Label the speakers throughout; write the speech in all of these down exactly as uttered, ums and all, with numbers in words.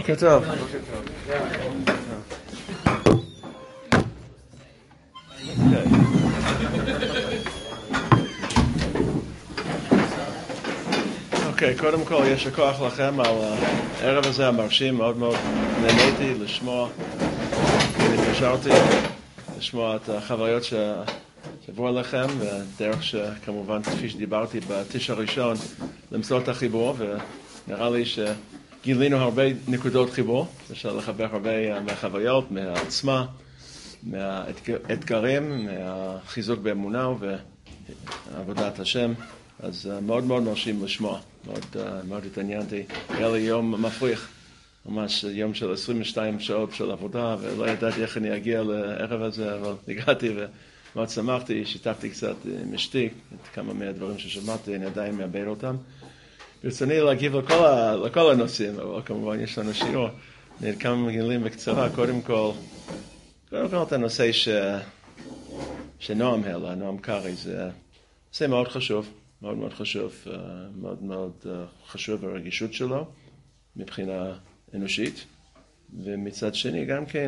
Speaker 1: בוקר טוב. בוקר טוב. אוקיי, קודם כל יש הכוח לכם על הערב הזה המרשים, מאוד מאוד נהניתי לשמוע, התקשרתי לשמוע את החוויות שעברו עליכם, ודרך שכמובן כפי שדיברתי בטיש הראשון למצוא את החיבור, ונראה לי שגילינו הרבה נקודות חיבור, אפשר לחבר הרבה מהחוויות, מהעצמה, מהאתגרים, מהחיזוק באמונה ועבודת השם. אז מאוד מאוד מרשים לשמוע, מאוד, מאוד התעניינתי. היה לי יום מפריך, ממש יום של עשרים ושתיים שעות של עבודה, ולא ידעתי איך אני אגיע לערב הזה, אבל הגעתי ומאוד שמחתי, שיתפתי קצת עם אשתי, כמה מהדברים ששמעתי, אני עדיין מאבד אותם. ברצוני להגיב לכל, ה, לכל הנושאים, אבל כמובן יש לנו שיעור. כמה מילים בקצרה, קודם כל, קודם כל את הנושא ש, שנועם העלה, נועם קרי, זה נושא מאוד חשוב. מאוד מאוד חשוב, מאוד מאוד חשוב הרגישות שלו מבחינה אנושית, ומצד שני גם כן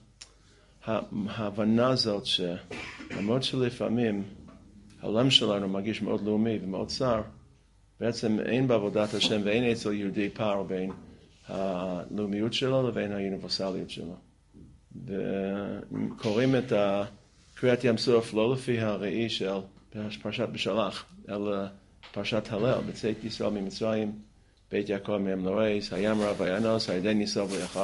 Speaker 1: ההבנה הזאת שלמרות שלפעמים העולם שלנו מרגיש מאוד לאומי ומאוד צר, בעצם אין בעבודת השם ואין אצל יהודי פער בין הלאומיות שלו לבין האוניברסליות שלו. וקוראים את קריאת ים סוף לא לפי הראי של פרשת בשלח, אלא פרשת הלל, בצאת ישראל ממצרים, בית יעקב מהם לורס, הים רב וינוס, הירדן ייסוב ויחר.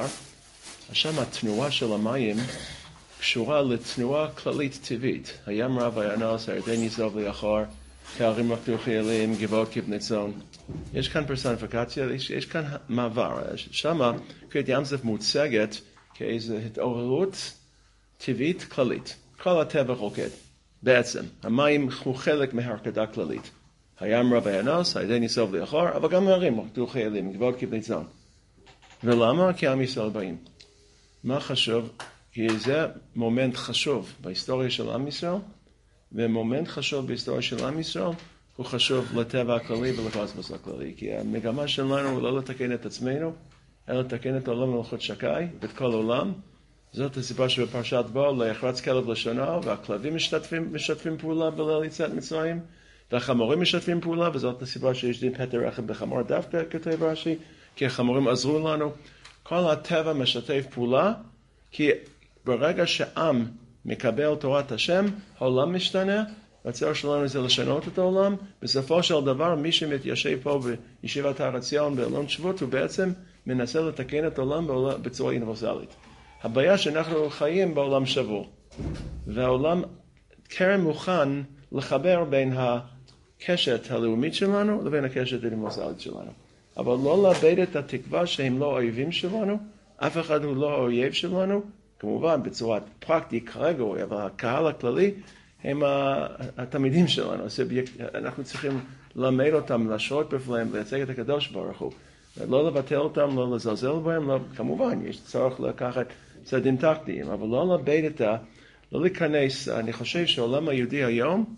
Speaker 1: שם התנועה של המים קשורה לתנועה כללית טבעית. הים רב וינוס, הירדן ייסוב ויחר, הערים רקדו חיילים, גבעות כבני צאן. יש כאן פרסוניפיקציה, יש, יש כאן מעבר. שם קריאת ים סוף מוצגת כאיזו התעוררות טבעית כללית. כל הטבע רוקד. בעצם, המים הוא חלק מהרקדה כללית. הים רב וינוס, הירדן ייסוב ויחר, אבל גם הערים רקדו חיילים, גבעות כבני צאן. ולמה? כי עם ישראל באים. מה חשוב? כי זה מומנט חשוב בהיסטוריה של עם ישראל, ומומנט חשוב בהיסטוריה של עם ישראל הוא חשוב לטבע הכללי ולקוסמוס הכללי. כי המגמה שלנו הוא לא לתקן את עצמנו, אלא לתקן את העולם מלכות שקי ואת כל העולם. זאת הסיבה שבפרשת בו לא יחרץ כלב לשונה, והכלבים משתתפים, משתפים פעולה בליל יציאת מצרים, והחמורים משתפים פעולה, וזאת הסיבה שיש דין פטר רכב בחמור דווקא, כותב רש"י, כי החמורים עזרו לנו. כל הטבע משתף פעולה, כי ברגע שעם מקבל תורת השם, העולם משתנה, והצער שלנו זה לשנות את העולם. בסופו של דבר, מי שמתיישב פה בישיבת הר עציון באלון שבות, הוא בעצם מנסה לתקן את העולם בצורה אוניברסלית. הבעיה שאנחנו חיים בעולם שבור, והעולם כרם מוכן לחבר בין הקשת הלאומית שלנו לבין הקשת האוניברסלית שלנו. אבל לא לאבד את התקווה שהם לא אויבים שלנו, אף אחד הוא לא אויב שלנו, כמובן בצורה פרקטית כרגע, אבל הקהל הכללי הם התלמידים שלנו, אנחנו צריכים ללמד אותם, להשרות בפניהם, לייצג את הקדוש ברוך הוא, לא לבטל אותם, לא לזלזל בהם, לא, כמובן יש צורך לקחת צעדים טקטיים, אבל לא לאבד את ה... לא להיכנס, אני חושב שהעולם היהודי היום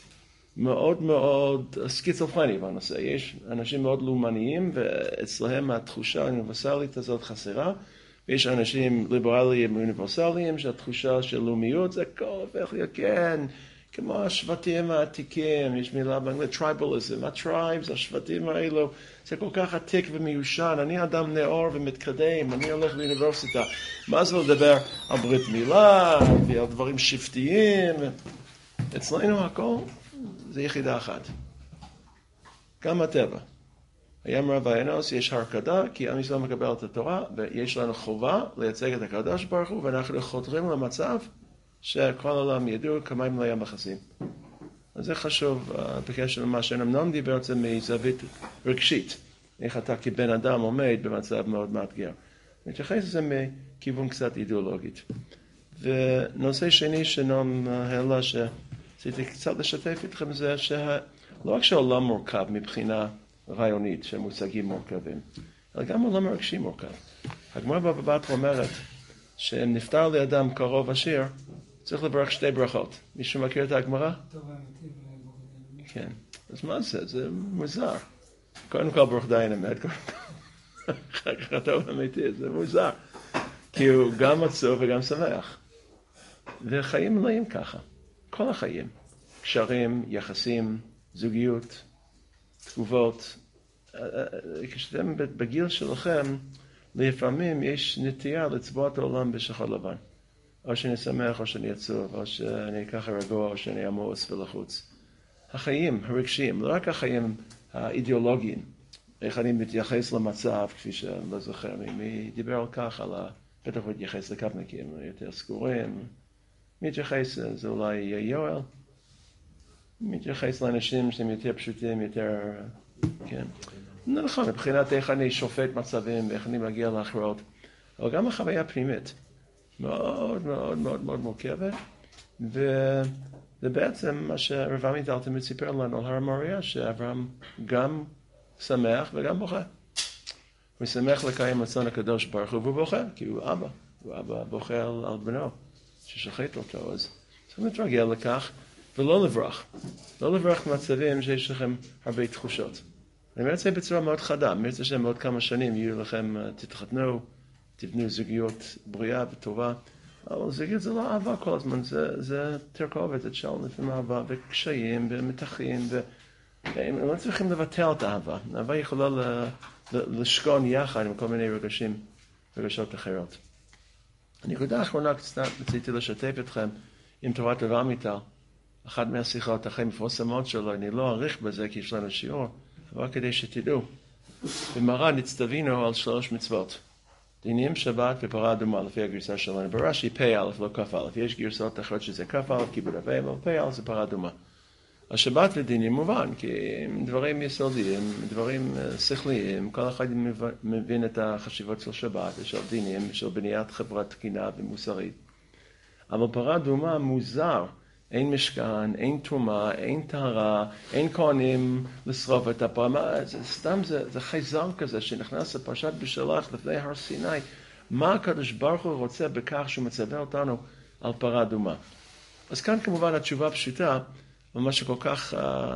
Speaker 1: מאוד מאוד סקיצופרני בנושא. יש אנשים מאוד לאומניים, ואצלהם התחושה האוניברסלית הזאת חסרה, ויש אנשים ליברליים ואוניברסליים, שהתחושה של לאומיות זה הכל הופך להיות כן, כמו השבטים העתיקים, יש מילה באנגלית, טרייבליזם, הטרייבס, השבטים האלו, זה כל כך עתיק ומיושן, אני אדם נאור ומתקדם, אני הולך לאוניברסיטה, מה זה לדבר על ברית מילה, ועל דברים שבטיים, אצלנו הכל זה יחידה אחת, גם הטבע. הים רב וינוס יש הרקדה, כי עם ישראל מקבל את התורה, ויש לנו חובה לייצג את הקדוש ברוך הוא, ואנחנו חותרים למצב שכל העולם ידעו כמה הם לא ים מכסים. אז זה חשוב, בקשר למה שאמנון דיבר בעצם מזווית רגשית, איך אתה כבן אדם עומד במצב מאוד מאתגר. נתייחס לזה מכיוון קצת אידיאולוגית. ונושא שני שנועם העלה שרציתי קצת לשתף איתכם זה שלא רק שהעולם מורכב מבחינה רעיונית, שמושגים מורכבים, אלא גם העולם הרגשי מורכב. הגמרא בבא בתרא אומרת שאם נפטר לאדם קרוב עשיר, צריך לברך שתי ברכות. מישהו מכיר את הגמרא? כן. אז מה זה? זה מוזר. קודם כל ברוך דיין אמת. אחר כך הטוב אמיתי, זה מוזר. כי הוא גם עצוב וגם שמח. וחיים מלאים ככה. כל החיים. קשרים, יחסים, זוגיות, תגובות. כשאתם בגיל שלכם, לפעמים יש נטייה לצבוע את העולם בשחור לבן. או שאני שמח, או שאני עצוב, או שאני ככה רגוע, או שאני עמוס ולחוץ. החיים הרגשיים, לא רק החיים האידיאולוגיים, איך אני מתייחס למצב, כפי שאני לא זוכר, מי דיבר על כך, על ה... בטח הוא מתייחס לקפניקים, יותר סגורים, מתייחס, זה אולי יואל, מתייחס לאנשים שהם יותר פשוטים, יותר, כן. נכון, מבחינת איך אני שופט מצבים, איך אני מגיע להכרעות, אבל גם החוויה הפנימית, מאוד מאוד מאוד מאוד מורכבת, וזה בעצם מה שרב עמיטל סיפר לנו על הר המוריה, שאברהם גם שמח וגם בוכה. הוא שמח לקיים רצון הקדוש ברוך הוא, והוא בוכה, כי הוא אבא, הוא אבא בוכה על, על בנו, ששחט אותו, אז צריך להתרגל לכך, ולא לברוח, לא לברוח במצבים שיש לכם הרבה תחושות. אני אומר את זה בצורה מאוד חדה, אני רוצה שמאוד כמה שנים יהיו לכם, תתחתנו, תבנו זוגיות בריאה וטובה, אבל זוגיות זה לא אהבה כל הזמן, זה, זה תרכובת, את שאול לפעמים אהבה, וקשיים, ומתחים, ו... הם לא צריכים לבטל את האהבה, האהבה יכולה ל... לשכון יחד עם כל מיני רגשים, רגשות אחרות. הנקודה האחרונה קצת רציתי לשתף אתכם עם תורת רב עמיטל, אחת מהשיחות הכי מפורסמות שלו, אני לא אאריך בזה כי יש לנו שיעור, אבל כדי שתדעו. במרן נצטווינו על שלוש מצוות. דינים, שבת ופרה אדומה, לפי הגרסה שלנו. ברש"י פ"א, לא כ"א. יש גרסאות אחרות שזה כ"א, כיבוד אב ואם, אבל פ"א זה פרה אדומה. השבת ודינים מובן, כי הם דברים יסודיים, דברים שכליים, כל אחד מבין את החשיבות של שבת, של דינים, של בניית חברה תקינה ומוסרית. אבל פרה אדומה מוזר, אין משכן, אין תרומה, אין טהרה, אין כהנים לשרוף את הפרה, זה סתם, זה, זה חייזר כזה שנכנס לפרשת בשלח לפני הר סיני. מה הקדוש ברוך הוא רוצה בכך שהוא מצווה אותנו על פרה אדומה? אז כאן כמובן התשובה פשוטה, ומה שכל כך uh,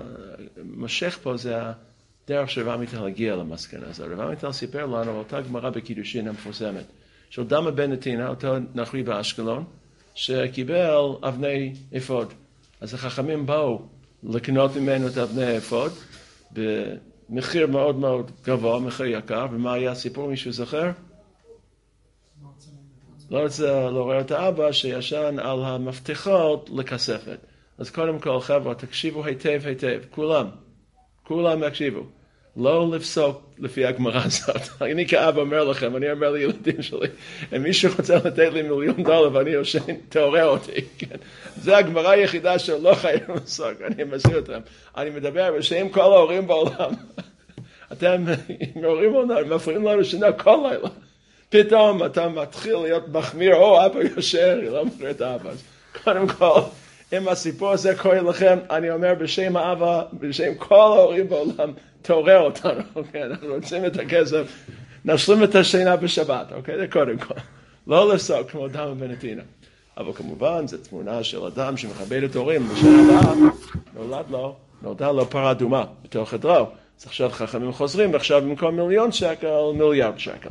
Speaker 1: משך פה זה הדרך שרב עמיטל הגיע למסקנה הזו. רב עמיטל סיפר לנו על אותה גמרא בקידושין המפורסמת, של דמה בן נתינה, אותו נחרי באשקלון, שקיבל אבני אפוד. אז החכמים באו לקנות ממנו את אבני האפוד, במחיר מאוד מאוד גבוה, מחיר יקר, ומה היה הסיפור, מישהו זוכר? לא רוצה לעורר את האבא שישן על המפתחות לכספת. אז קודם כל, חבר'ה, תקשיבו היטב היטב, כולם, כולם יקשיבו. לא לפסוק לפי הגמרא הזאת. אני כאבא אומר לכם, אני אומר לילדים שלי, אם מישהו רוצה לתת לי מיליון דולר ואני יושן, תעורר אותי. כן? זה הגמרא היחידה שלא חייב לפסוק, אני מזהיר אתכם. אני מדבר בשם כל ההורים בעולם. אתם ההורים בעולם, מפריעים לנו שינה כל לילה. פתאום אתה מתחיל להיות מחמיר, או אבא יושר, לא מפריע את האבא. קודם כל, אם הסיפור הזה קורה לכם, אני אומר בשם האבא, בשם כל ההורים בעולם, תעורר אותנו, אוקיי? אנחנו רוצים את הכסף, נשלים את השינה בשבת, אוקיי? זה קודם כל. לא לפסוק כמו דמה בן נתינה. אבל כמובן, זו תמונה של אדם שמכבד את הורים, בשנה הבאה נולד לו, נולדה לו פרה אדומה בתוך חדרו. אז עכשיו חכמים חוזרים, ועכשיו במקום מיליון שקל, מיליארד שקל.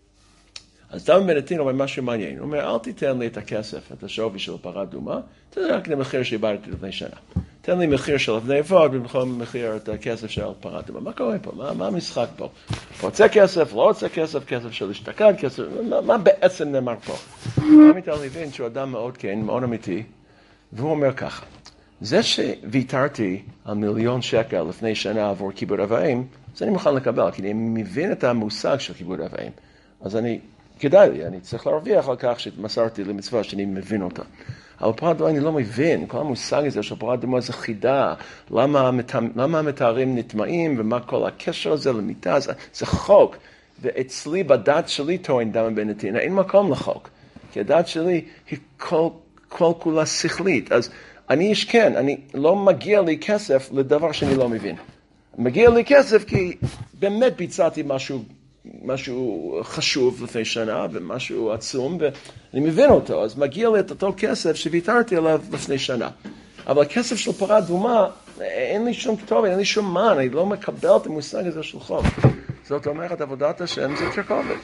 Speaker 1: אז דמה בן נתינה אומר משהו מעניין. הוא אומר, אל תיתן לי את הכסף, את השווי של פרה אדומה, תן לי רק למחיר שאיבדתי לפני שנה. תן לי מחיר של אבני אפוד, במקום מחיר את הכסף של פרה אדומה. מה קורה פה? מה, מה המשחק פה? רוצה כסף, לא רוצה כסף, כסף של השתכן, כסף, מה, מה בעצם נאמר פה? עמיטל הבין שהוא אדם מאוד כן, מאוד אמיתי, והוא אומר ככה, זה שוויתרתי על מיליון שקל לפני שנה עבור כיבוד אב ואם, זה אני מוכן לקבל, כי אני מבין את המושג של כיבוד אב ואם. אז אני, כדאי לי, אני צריך להרוויח על כך שמסרתי למצווה שאני מבין אותה. אבל פרה אדומה אני לא מבין, כל המושג הזה של פרה אדומה זה חידה, למה, למה המתארים נטמעים ומה כל הקשר הזה למיטה, זה, זה חוק. ואצלי בדת שלי טוען דמה בן נתינה, אין מקום לחוק. כי הדת שלי היא כל, כל כולה שכלית. אז אני איש כן, אני לא מגיע לי כסף לדבר שאני לא מבין. מגיע לי כסף כי באמת ביצעתי משהו, משהו חשוב לפני שנה ומשהו עצום ואני מבין אותו, אז מגיע לי את אותו כסף שוויתרתי עליו לפני שנה. אבל הכסף של פרה אדומה, אין לי שום כתובת, אין לי שום מן, אני לא מקבל את המושג הזה של חוק. זאת אומרת, עבודת השם זה תרכובת.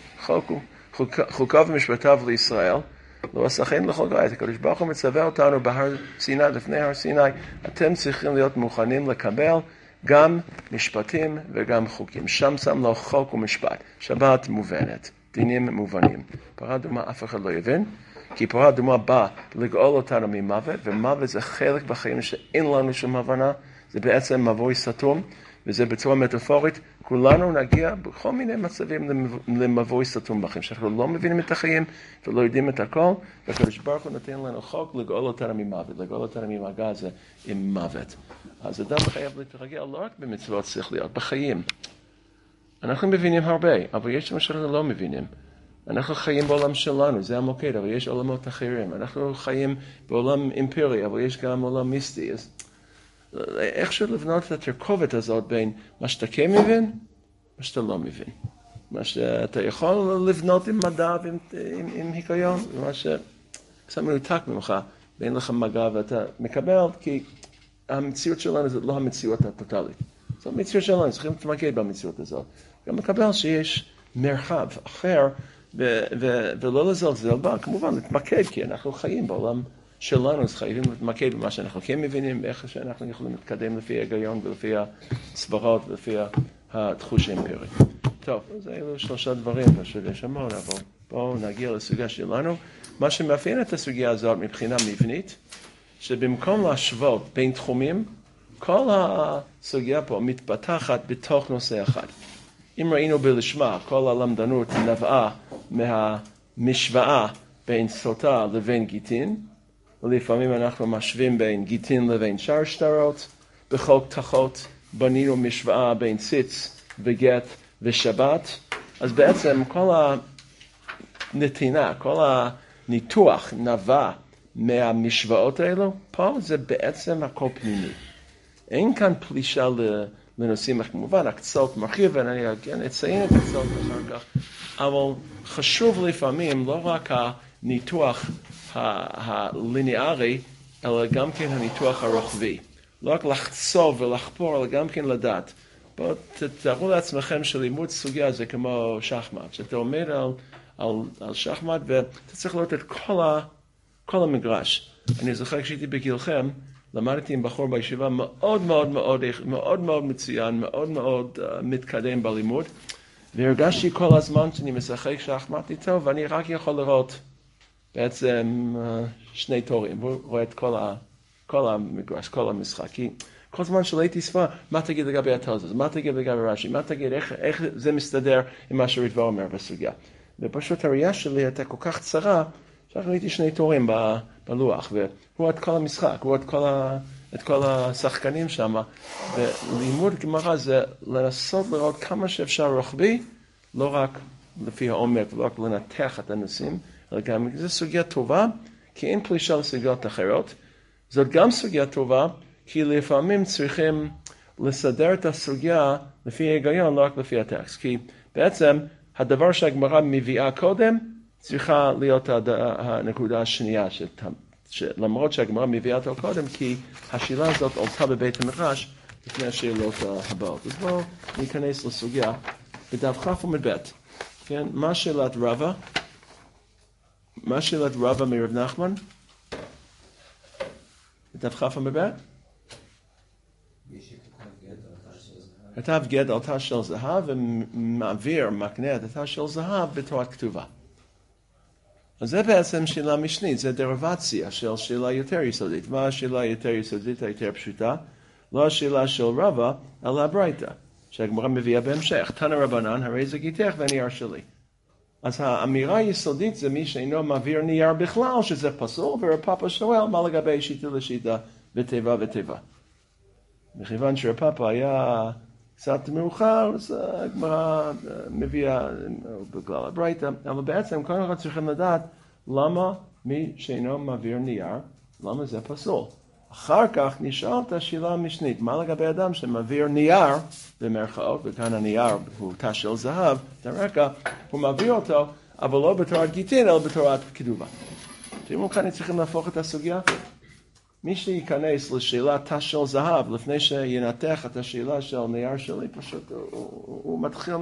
Speaker 1: חוקיו ומשפטיו לישראל, לא אסכן לכל גויית. הקדוש ברוך הוא מצווה אותנו בהר סיני, לפני הר סיני, אתם צריכים להיות מוכנים לקבל גם משפטים וגם חוקים. שם שם לו חוק ומשפט. שבת מובנת, דינים מובנים. פרה אדומה אף אחד לא יבין, כי פרה אדומה באה לגאול אותנו ממוות, ומוות זה חלק בחיים שאין לנו שום הבנה, זה בעצם מבוי סתום, וזה בצורה מטאפורית, כולנו נגיע בכל מיני מצבים למבוי סתום בחיים, שאנחנו לא מבינים את החיים ולא יודעים את הכל, והקדוש ברוך הוא נותן לנו חוק לגאול אותנו ממוות, לגאול אותנו ממגע הזה עם מוות. אז אדם חייב להתרגל לא רק במצוות שכליות, בחיים. אנחנו מבינים הרבה, אבל יש מה שאנחנו לא מבינים. אנחנו חיים בעולם שלנו, זה המוקד, אבל יש עולמות אחרים. אנחנו חיים בעולם אימפרי, אבל יש גם עולם מיסטי. אז איכשהו לבנות את התרכובת הזאת בין מה שאתה כן מבין, מה שאתה לא מבין. מה שאתה יכול לבנות עם מדע ועם עם, עם היגיון, ומה שקצת מנותק ממך, ואין לך מגע ואתה מקבל, כי המציאות שלנו זאת לא המציאות הטוטלית. זאת המציאות שלנו, צריכים להתמקד במציאות הזאת. גם מקבל שיש מרחב אחר, ו- ו- ולא לזלזל בה, כמובן להתמקד, כי אנחנו חיים בעולם שלנו, אז חייבים להתמקד במה שאנחנו כן מבינים, ואיך שאנחנו יכולים להתקדם לפי ההיגיון ולפי הסברות ולפי התחוש האמפירי. טוב, אז אלו שלושה דברים, פשוט יש המון, אבל בואו נגיע לסוגיה שלנו. מה שמאפיין את הסוגיה הזאת מבחינה מבנית, שבמקום להשוות בין תחומים, כל הסוגיה פה מתפתחת בתוך נושא אחד. אם ראינו בלשמה, כל הלמדנות נבעה מהמשוואה בין סוטה לבין גיטין, ולפעמים אנחנו משווים בין גיטין לבין שאר שטרות, בחוק תחות בנינו משוואה בין ציץ וגט ושבת, אז בעצם כל הנתינה, כל הניתוח נבע מהמשוואות האלו, פה זה בעצם הכל פנימי. אין כאן פלישה לנושאים, כמובן, הקצות מרחיב, ואני אציין את הקצות אחר כך, אבל חשוב לפעמים לא רק הניתוח הליניארי, אלא גם כן הניתוח הרוחבי. לא רק לחצוב ולחפור, אלא גם כן לדעת. בואו תתארו לעצמכם שלימוד סוגיה זה כמו שחמט, שאתה עומד על, על, על שחמט ואתה צריך לראות את כל, ה, כל המגרש. אני זוכר כשהייתי בגילכם, למדתי עם בחור בישיבה מאוד מאוד מאוד, מאוד מאוד מצוין, מאוד מאוד uh, מתקדם בלימוד, והרגשתי כל הזמן שאני משחק שחמט איתו, ואני רק יכול לראות בעצם uh, שני תורים, והוא רואה את כל, ה, כל המגרש, כל המשחק. כי כל זמן שלהייתי ספר, מה תגיד לגבי התלזוז, מה תגיד לגבי רש"י, מה תגיד, איך, איך זה מסתדר עם מה שריטב"א אומר בסוגיה. ופשוט הראייה שלי הייתה כל כך צרה, שאנחנו ראיתי שני תורים ב, בלוח, והוא את כל המשחק, הוא את כל, ה, את כל השחקנים שם, ולימוד גמרא זה לנסות לראות כמה שאפשר רוחבי, לא רק לפי העומק, ולא רק לנתח את הנושאים, אלא גם, זו סוגיה טובה, כי אין פלישה לסוגיות אחרות, זאת גם סוגיה טובה, כי לפעמים צריכים לסדר את הסוגיה לפי ההיגיון, לא רק לפי הטקסט. כי בעצם הדבר שהגמרא מביאה קודם, צריכה להיות הנקודה השנייה, שלמרות שהגמרא מביאה אותו קודם, כי השאלה הזאת עולתה בבית המדרש לפני השאלות הבאות. אז בואו ניכנס לסוגיה בדף כ' עמוד ב'. כן? מה שאלת רבא? מה שאלת רבא מרב נחמן? בדף כ' עמוד ב'? כתב גט על תא של זהב ומעביר, מקנה את התא של זהב בתורת כתובה. אז זה בעצם שאלה משנית, זה דריבציה של שאלה יותר יסודית. מה השאלה יותר יסודית, היותר פשוטה? לא השאלה של רבא, אלא הברייתא, שהגמרא מביאה בהמשך. תנא רבנן, הרי זה גיתך ונייר שלי. אז האמירה היסודית זה מי שאינו מעביר נייר בכלל, שזה פסול, ורב פאפא שואל מה לגבי שיטה לשיטה ותיבה ותיבה. מכיוון שרב פאפא היה קצת מאוחר, אז הגמרא מביאה בגלל הברייתא, אבל בעצם כל אחד צריכים לדעת למה מי שאינו מעביר נייר, למה זה פסול. אחר כך נשאל את השאלה המשנית, מה לגבי אדם שמעביר נייר, במרכאות, וכאן הנייר הוא תא של זהב, את הרקע, הוא מעביר אותו, אבל לא בתורת גיטין, אלא בתורת כתובה. תראו כאן צריכים להפוך את הסוגיה. מי שייכנס לשאלת של זהב, לפני שינתח את השאלה של נייר שלי, פשוט הוא, הוא, הוא מתחיל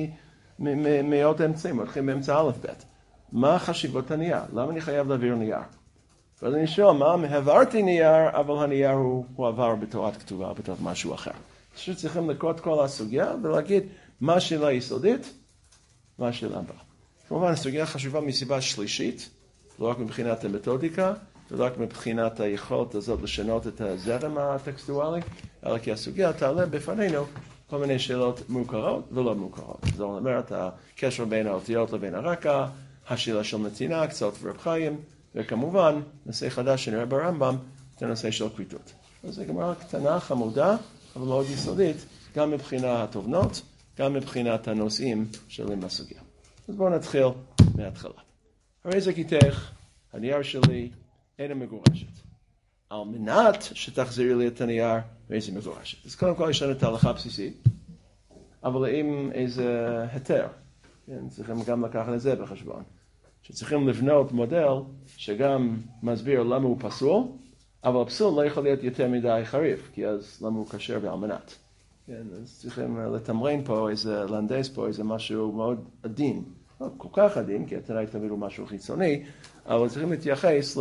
Speaker 1: מעוד אמצעים, הוא מתחיל באמצע א' ב'. מה חשיבות הנייר? למה אני חייב להעביר נייר? ואז אני שואל, מה, העברתי נייר, אבל הנייר הוא, הוא עבר בתורת כתובה, בתורת משהו אחר. פשוט צריכים לקרוא את כל הסוגיה ולהגיד מה השאלה היסודית, מה השאלה הבאה. כמובן, הסוגיה חשובה מסיבה שלישית, לא רק מבחינת המתודיקה, ולא רק מבחינת היכולת הזאת לשנות את הזרם הטקסטואלי, אלא כי הסוגיה תעלה בפנינו כל מיני שאלות מוכרות ולא מוכרות. זאת אומרת, הקשר בין האותיות לבין הרקע, השאלה של נתינה, קצת ורב חיים, וכמובן, נושא חדש שנראה ברמב"ם, את הנושא של כריתות. אז זו גמרא קטנה, חמודה, אבל מאוד יסודית, גם מבחינת התובנות, גם מבחינת הנושאים שלהם בסוגיה. אז בואו נתחיל מההתחלה. הרי זה גיתך, הנייר שלי אינה מגורשת. על מנת שתחזירי לי את הנייר, ואיזה מגורשת. אז קודם כל יש לנו את ההלכה הבסיסית, אבל עם איזה היתר. כן, צריכים גם לקחת את זה בחשבון. שצריכים לבנות מודל שגם מסביר למה הוא פסול, אבל הפסול לא יכול להיות יותר מדי חריף, כי אז למה הוא כשר ועל מנת. כן, אז צריכים לתמרן פה איזה לנדס פה, איזה משהו מאוד עדין. לא כל כך עדין, כי התנאי תמיד הוא משהו חיצוני, אבל צריכים להתייחס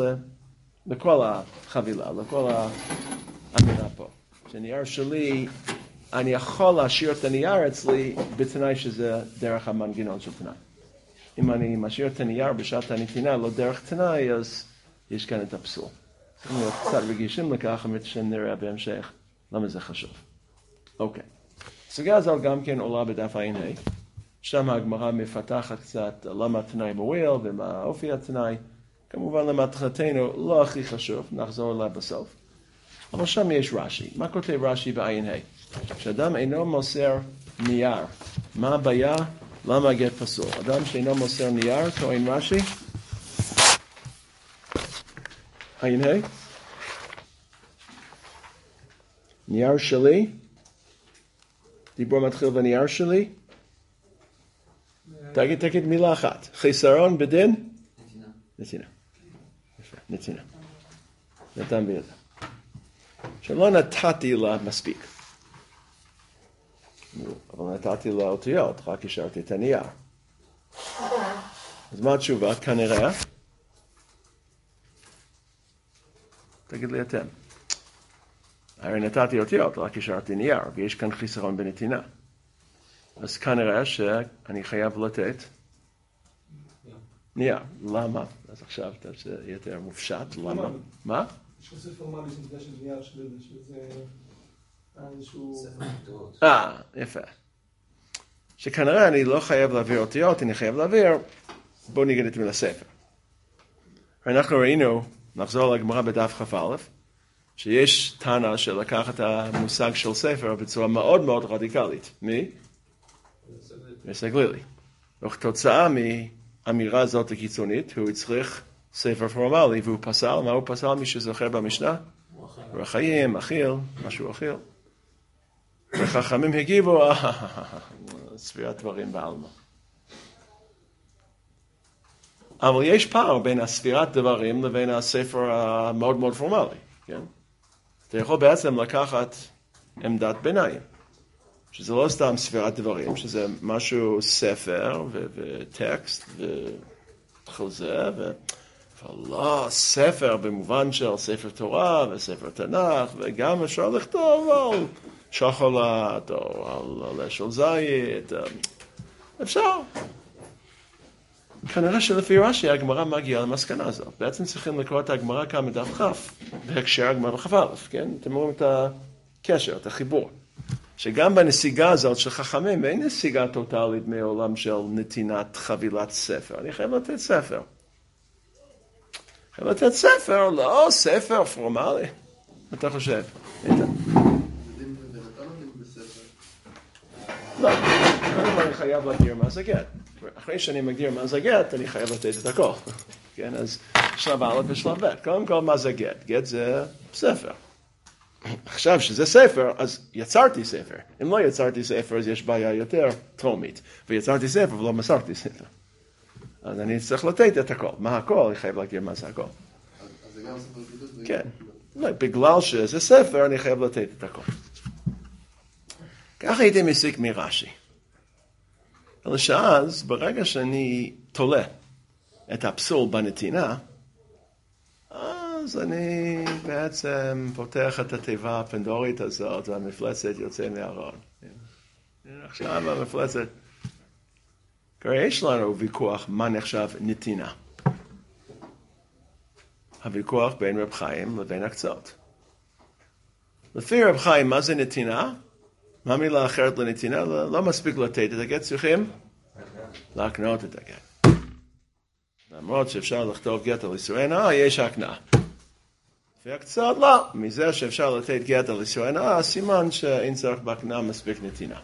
Speaker 1: לכל החבילה, לכל האמירה פה. שנייר שלי, אני יכול להשאיר את הנייר אצלי בתנאי שזה דרך המנגנון של תנאי. אם אני משאיר את הנייר בשעת הנתינה, לא דרך תנאי, אז יש כאן את הפסול. צריכים להיות קצת רגישים לכך, באמת שנראה בהמשך למה זה חשוב. אוקיי. הסוגיה הזאת גם כן עולה בדף ע"ה. שם הגמרא מפתחת קצת למה התנאי מועיל ומה אופי התנאי. כמובן למטרתנו לא הכי חשוב, נחזור אליו בסוף. אבל שם יש רש"י. מה כותב רש"י בע"ה? כשאדם אינו מוסר נייר, מה הבעיה? למה הגט פסול? אדם שאינו מוסר נייר, טוען רש"י? ע"ה? נייר שלי? דיבור מתחיל בנייר שלי? תגיד, תגיד מילה אחת. חיסרון בדין? נתינה. נתינה. יפה, נתינה. נתן בידה. שלא נתתי לה מספיק. אבל נתתי לה אותיות, רק השארתי את הנייר. אז מה התשובה? כנראה. תגיד לי אתם. הרי נתתי אותיות, רק השארתי נייר, ויש כאן חיסרון בנתינה. אז כנראה שאני חייב לתת נייר. למה? אז עכשיו אתה יותר מופשט. למה? מה?
Speaker 2: יש חוסר פורמלי שנדע של נייר של זה איזשהו...
Speaker 1: אה, יפה. שכנראה אני לא חייב להעביר אותיות, אני חייב להעביר, בואו נגיד את מילה ספר. אנחנו ראינו, נחזור לגמרא בדף כ"א, שיש טענה של לקחת המושג של ספר בצורה מאוד מאוד רדיקלית. מי? מסגלילי. וכתוצאה מאמירה הזאת הקיצונית, הוא צריך ספר פורמלי, והוא פסל. מה הוא פסל? מי שזוכר במשנה? רוח חיים, אכיל, משהו אכיל. וחכמים הגיבו, ספירת דברים בעלמא. אבל יש פער בין הספירת דברים לבין הספר המאוד מאוד פורמלי, כן? אתה יכול בעצם לקחת עמדת ביניים, שזה לא סתם ספירת דברים, שזה משהו ספר ו- וטקסט וחוזה, ו- ולא ספר במובן של ספר תורה וספר תנ"ך, וגם אפשר לכתוב על שוקולד או על לשון זית, אפשר. כנראה שלפי רש"י הגמרא מגיעה למסקנה הזאת. בעצם צריכים לקרוא את הגמרא כאן בדף כ' בהקשר הגמרא בכ"א, כן? אתם רואים את הקשר, את החיבור. שגם בנסיגה הזאת של חכמים אין נסיגה טוטלית מעולם של נתינת חבילת ספר. אני חייב לתת ספר. חייב לתת ספר, לא ספר פורמלי. מה אתה חושב? איתן. לא, אני חייב להגדיר מה זה גט. אחרי שאני מגדיר מה זה גט, אני חייב לתת את הכל. כן, אז שלב א' ושלב ב'. קודם כל, מה זה גט? גט זה ספר. עכשיו שזה ספר, אז יצרתי ספר. אם לא יצרתי ספר, אז יש בעיה יותר טרומית. ויצרתי ספר ולא מסרתי ספר. אז אני צריך לתת את הכל. מה הכל? אני חייב להגדיר מה זה הכל.
Speaker 3: אז זה גם ספר כיתות?
Speaker 1: כן. בגלל שזה ספר, אני חייב לתת את הכל. כך הייתי מסיק מרש"י. אלא שאז, ברגע שאני תולה את הפסול בנתינה, אז אני בעצם פותח את התיבה הפנדורית הזאת, והמפלצת יוצא מהארון. עכשיו המפלצת, כבר יש לנו ויכוח מה נחשב נתינה. הוויכוח בין רב חיים לבין הקצות. לפי רב חיים, מה זה נתינה? מה מילה אחרת לנתינה? לא, לא מספיק לתת את הגט, צריכים להקנות את הגט. למרות שאפשר לכתוב גט על איסורי הנאה, יש הקנאה. לפי הקצות, לא. מזה שאפשר לתת גט על איסורי הנאה, סימן שאין צריך בהקנאה מספיק נתינה.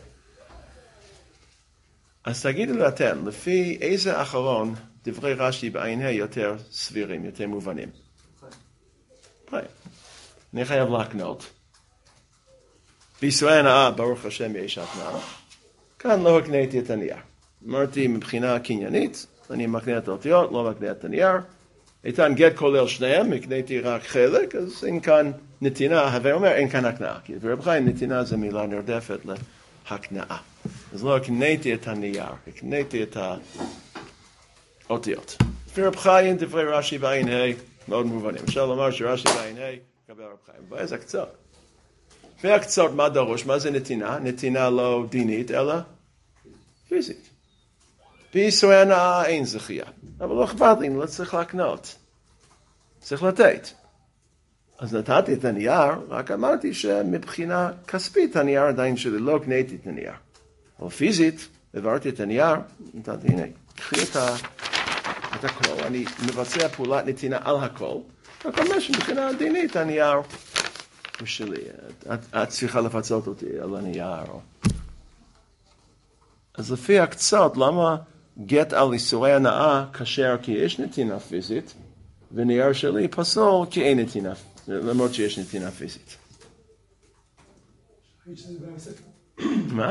Speaker 1: אז תגידו לי אתם, לפי איזה אחרון דברי רש"י בעין ה' יותר סבירים, יותר מובנים? חיים. אני חייב להקנות. בישראל הנאה, ברוך השם, יש הקנאה. כאן לא הקניתי את הנייר. אמרתי, מבחינה קניינית, אני מקנה את האותיות, לא מקנה את הנייר. איתן גט כולל שניהם, הקניתי רק חלק, אז אין כאן נתינה, הווה אומר, אין כאן הקנאה. כי ברב חיים נתינה זה מילה נרדפת להקנאה. אז לא הקניתי את הנייר, הקניתי את האותיות. לפי רב חיים, דברי רש"י בעין ה' מאוד מובנים. אפשר לומר שרש"י בעין ה' קבל רב חיים. ואיזה הקצות? לפי הקצות מה דרוש? מה זה נתינה? נתינה לא דינית, אלא פיזית. בישראל הנאה אין זכייה. אבל לא אכפת לי, לא צריך להקנות. צריך לתת. אז נתתי את הנייר, רק אמרתי שמבחינה כספית הנייר עדיין שלי, לא קניתי את הנייר. אבל פיזית, העברתי את הנייר, נתתי, הנה, קחי את, ה, את הכל, אני מבצע פעולת נתינה על הכל, רק אומר שמבחינה דינית הנייר הוא שלי, את, את צריכה לפצות אותי על הנייר. אז לפי הקצות, למה גט על איסורי הנאה כשר כי יש נתינה פיזית, ונייר שלי פסול כי אין נתינה, למרות שיש נתינה פיזית. מה?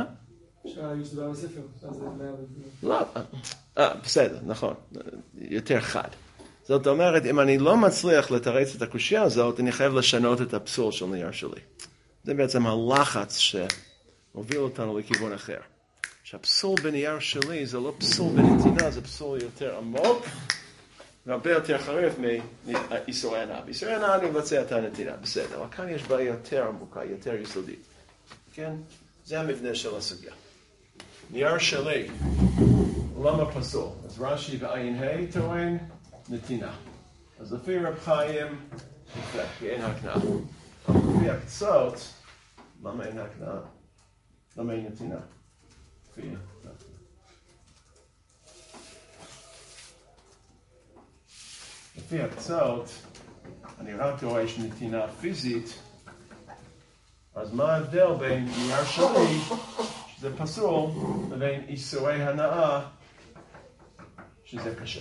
Speaker 1: לא, בסדר, נכון, יותר חד. זאת אומרת, אם אני לא מצליח לתרץ את הקושיה הזאת, אני חייב לשנות את הפסול של נייר שלי. זה בעצם הלחץ שהוביל אותנו לכיוון אחר. שהפסול בנייר שלי זה לא פסול בנתינה, זה פסול יותר עמוק, והרבה יותר חריף מאיסורי הנאה. באיסורי הנאה אני מבצע את הנתינה, בסדר, אבל כאן יש בעיה יותר עמוקה, יותר יסודית. כן? זה המבנה של הסוגיה. נייר שלי, למה פסול? אז רש"י בעין ה' טוען נתינה. אז לפי רב חיים, כי אין הקנאה. לפי הקצות, למה אין הקנאה? למה אין נתינה? לפי... לפי הקצות, אני רק רואה שיש נתינה פיזית, אז מה ההבדל בין נייר שלי, שזה פסול, לבין איסורי הנאה, שזה קשה?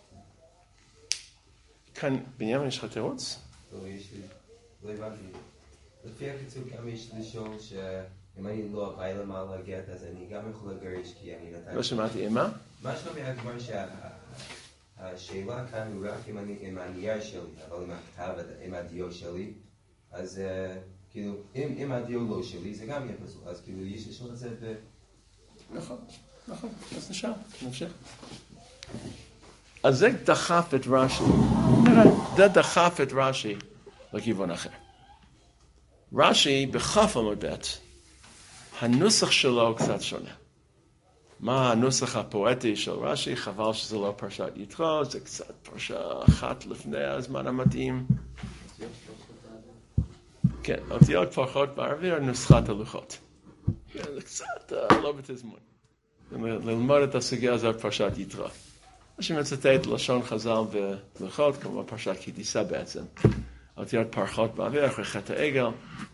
Speaker 1: כאן, בנימין, יש לך תירוץ?
Speaker 3: לא, יש לי, לא הבנתי. לפי הקיצור, גם יש לשאול שאם אני לא אבאי למעלה גט, אז אני גם יכול לגרש כי אני נתן...
Speaker 1: לא שמעתי, מה?
Speaker 3: מה שאומר הגמר שהשאלה כאן הוא רק עם הנייר שלי, אבל עם הכתב, עם הדיו שלי, אז כאילו, אם הדיו לא שלי, זה גם יהיה פסול, אז כאילו, יש לשאול את זה ב...
Speaker 1: נכון, נכון, אז נשאר, נמשיך. אז זה דחף את רש"י, זה דחף את רש"י לכיוון אחר. רש"י בכף עמוד ב', הנוסח שלו קצת שונה. מה הנוסח הפואטי של רש"י? חבל שזה לא פרשת יתרו, זה קצת פרשה אחת לפני הזמן המתאים. כן, אותיות פרחות באוויר, נוסחת הלוחות. כן, זה קצת לא בתזמון. ללמוד את הסוגיה הזאת פרשת יתרו. מה שמצטט לשון חז"ל בלוחות, כמו פרשת כי תישא בעצם. אותיות פרחות באוויר, אחרי חטא העגל.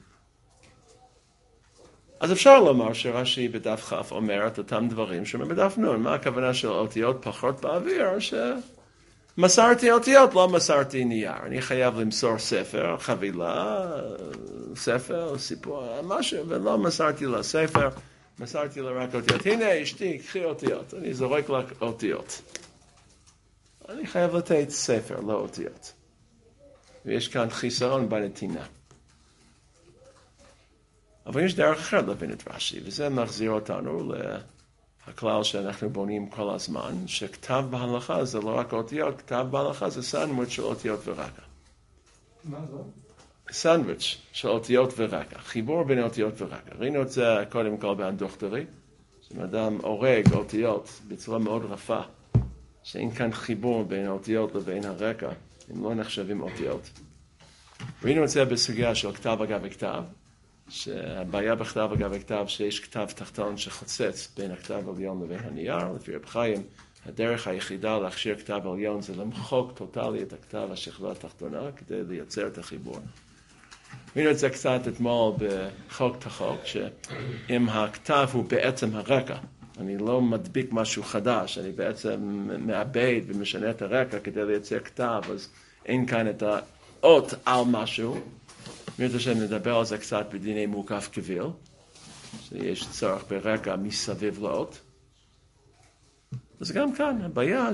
Speaker 1: אז אפשר לומר שרש"י בדף כ' אומר את אותם דברים שבדף נ'. מה הכוונה של אותיות פרחות באוויר? שמסרתי אותיות, לא מסרתי נייר. אני חייב למסור ספר, חבילה, ספר, סיפור, משהו, ולא מסרתי לה ספר, מסרתי לה רק אותיות. הנה אשתי, קחי אותיות, אני זורק לך אותיות. אני חייב לתת ספר, לא אותיות. ויש כאן חיסרון בנתינה. אבל יש דרך אחרת להבין את רש"י, וזה מחזיר אותנו להכלל שאנחנו בונים כל הזמן, שכתב בהלכה זה לא רק אותיות, כתב בהלכה זה סנדוויץ' של אותיות ורקע.
Speaker 2: מה זה?
Speaker 1: סנדוויץ' של אותיות ורקע, חיבור בין אותיות ורקע. ראינו את זה קודם כל באנדוכטרי, שאדם הורג אותיות בצורה מאוד רפה, שאין כאן חיבור בין האותיות לבין הרקע, הם לא נחשבים אותיות. ראינו את זה בסוגיה של כתב אגב כתב, שהבעיה בכתב אגב כתב שיש כתב תחתון שחוצץ בין הכתב העליון לבין הנייר, לפי רב חיים, הדרך היחידה להכשיר כתב עליון זה למחוק טוטלי את הכתב השכבה התחתונה כדי לייצר את החיבור. ראינו את זה קצת אתמול בחוק תחוק, שאם הכתב הוא בעצם הרקע, אני לא מדביק משהו חדש, אני בעצם מאבד ומשנה את הרקע כדי לייצר כתב, אז אין כאן את האות על משהו. ראינו שנדבר על זה קצת בדיני מוקף קביל, שיש צורך ברקע מסביב לאות. אז גם כאן הבעיה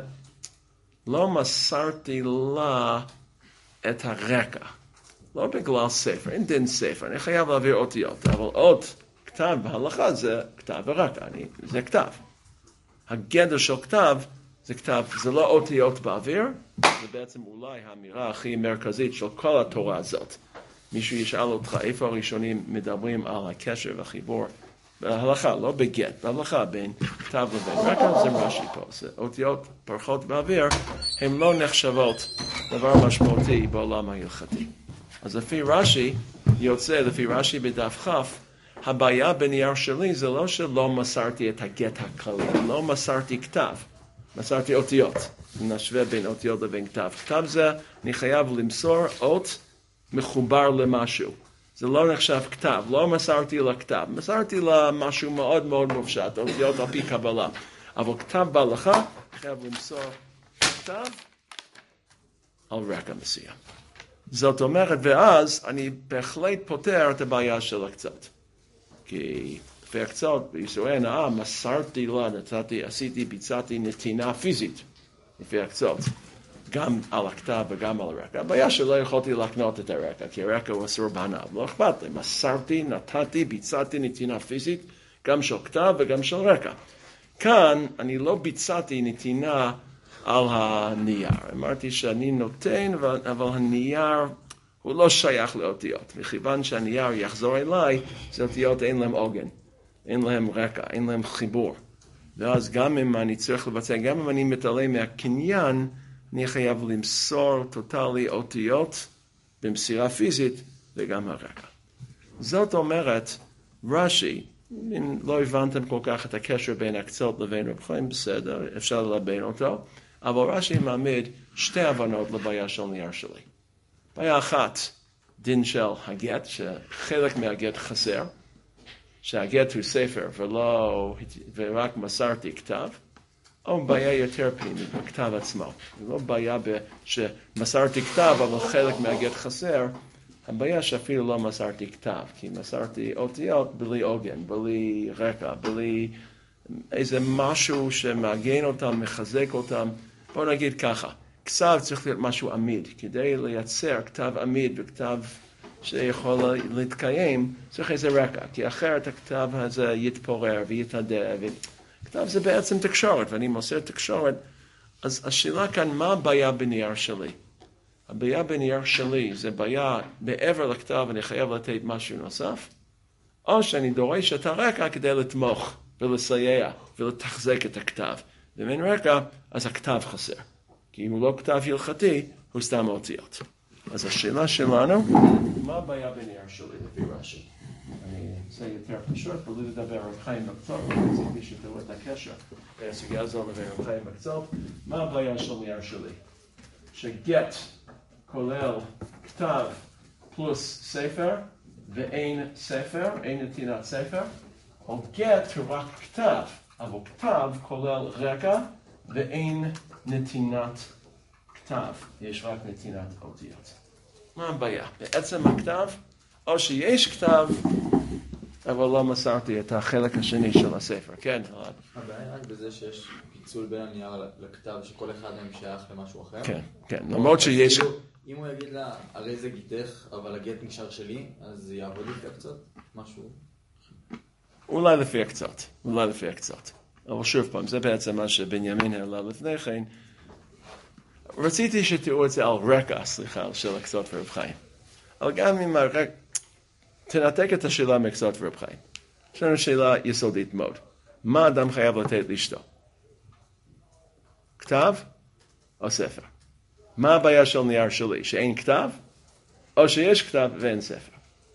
Speaker 1: שלא מסרתי לה את הרקע. לא בגלל ספר, אין דין ספר, אני חייב להעביר אותיות, אבל אות כתב בהלכה זה כתב ורקע, אני, זה כתב. הגדר של כתב זה כתב, זה לא אותיות באוויר, זה בעצם אולי האמירה הכי מרכזית של כל התורה הזאת. מישהו ישאל אותך איפה הראשונים מדברים על הקשר והחיבור בהלכה, לא בגט, בהלכה בין כתב לבין רקע, זה רש"י פה, זה אותיות פרחות באוויר, הן לא נחשבות דבר משמעותי בעולם ההלכתי. אז לפי רש"י, יוצא לפי רש"י בדף כף, הבעיה בנייר שלי זה לא שלא מסרתי את הגט הכללי, לא מסרתי כתב, מסרתי אותיות. נשווה בין אותיות לבין כתב. כתב זה, אני חייב למסור אות מחובר למשהו. זה לא נחשב כתב, לא מסרתי לכתב, מסרתי למשהו מאוד מאוד מופשט, אותיות על פי קבלה. אבל כתב בהלכה, חייב למסור כתב על רקע מסוים. זאת אומרת, ואז אני בהחלט פותר את הבעיה של הקצת. כי לפי הקצת, בישראל נאה, מסרתי לה, נתתי, עשיתי, ביצעתי נתינה פיזית. לפי הקצת. גם על הכתב וגם על הרקע. הבעיה שלא יכולתי להקנות את הרקע, כי הרקע הוא אסור בעיניו. לא אכפת לי, מסרתי, נתתי, ביצעתי נתינה פיזית, גם של כתב וגם של רקע. כאן אני לא ביצעתי נתינה על הנייר. אמרתי שאני נותן, אבל הנייר הוא לא שייך לאותיות. מכיוון שהנייר יחזור אליי, זה אותיות אין להם עוגן, אין להם רקע, אין להם חיבור. ואז גם אם אני צריך לבצע, גם אם אני מתעלם מהקניין, אני חייב למסור טוטלי אותיות במסירה פיזית וגם הרקע. זאת אומרת, רש"י, אם לא הבנתם כל כך את הקשר בין הקצות לבין רב חיים, בסדר, אפשר ללבן אותו, אבל רש"י מעמיד שתי הבנות לבעיה של נייר שלי. בעיה אחת, דין של הגט, שחלק מהגט חסר, שהגט הוא ספר ולא, ורק מסרתי כתב, או בעיה יותר פנימית בכתב עצמו. זו לא בעיה שמסרתי כתב, אבל חלק מהגט חסר, הבעיה שאפילו לא מסרתי כתב, כי מסרתי אותיות בלי עוגן, בלי רקע, בלי איזה משהו שמעגן אותם, מחזק אותם. בואו נגיד ככה, כתב צריך להיות משהו עמיד, כדי לייצר כתב עמיד וכתב שיכול להתקיים, צריך איזה רקע, כי אחרת הכתב הזה יתפורר ויתעדה, וכתב זה בעצם תקשורת, ואני מוסר תקשורת, אז השאלה כאן, מה הבעיה בנייר שלי? הבעיה בנייר שלי זה בעיה מעבר לכתב, אני חייב לתת משהו נוסף, או שאני דורש את הרקע כדי לתמוך ולסייע ולתחזק את הכתב. ואם רקע, אז הכתב חסר. כי אם הוא לא כתב הלכתי, הוא סתם אותיות. אז השאלה שלנו, מה הבעיה בנייר שלי לפי רש"י? אני אעשה יותר פשוט, בלי לדבר רב חיים בקצות, רציתי שתראו את הקשר בין הסוגיה הזו לבין רב חיים בקצות. מה הבעיה של נייר שלי? שגט כולל כתב פלוס ספר, ואין ספר, אין נתינת ספר, או גט הוא רק כתב, אבל כתב כולל רקע, ואין נתינת כתב, יש רק נתינת אותיות. מה הבעיה? בעצם הכתב, או שיש כתב, אבל לא מסרתי את החלק השני של הספר. כן, אלעד.
Speaker 4: הבעיה רק בזה שיש פיצול בין הנייר לכתב, שכל אחד מהם שייך למשהו אחר?
Speaker 1: כן, כן. למרות שיש...
Speaker 4: אם הוא יגיד לה, הרי זה גיתך, אבל הגט נשאר שלי, אז זה יעבוד לפי הקצות? משהו?
Speaker 1: אולי לפי הקצת, אולי לפי הקצת. אבל שוב פעם, זה בעצם מה שבנימין העלה לפני כן. רציתי שתראו את זה על רקע, סליחה, של הקצות ורב חיים. אבל גם אם הרקע, תנתק את השאלה מקצות ורב חיים. יש לנו שאלה יסודית מאוד. מה אדם חייב לתת לאשתו? כתב או ספר? מה הבעיה של נייר שלי? שאין כתב? או שיש כתב ואין ספר?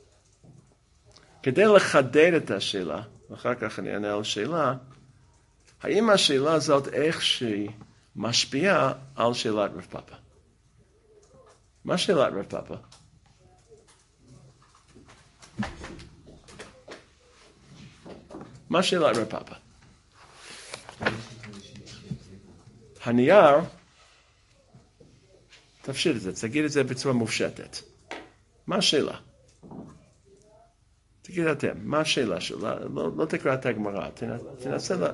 Speaker 1: כדי לחדד את השאלה, ואחר כך אני אענה על השאלה, האם השאלה הזאת איך שהיא משפיעה על שאלת רב פאפא? מה שאלת רב פאפא? מה שאלת רב פאפא? הנייר, תפשיט את זה, תגיד את זה בצורה מופשטת. מה השאלה? תגיד אתם, מה השאלה שלה? לא, לא תקרא את הגמרא, תנסה לה...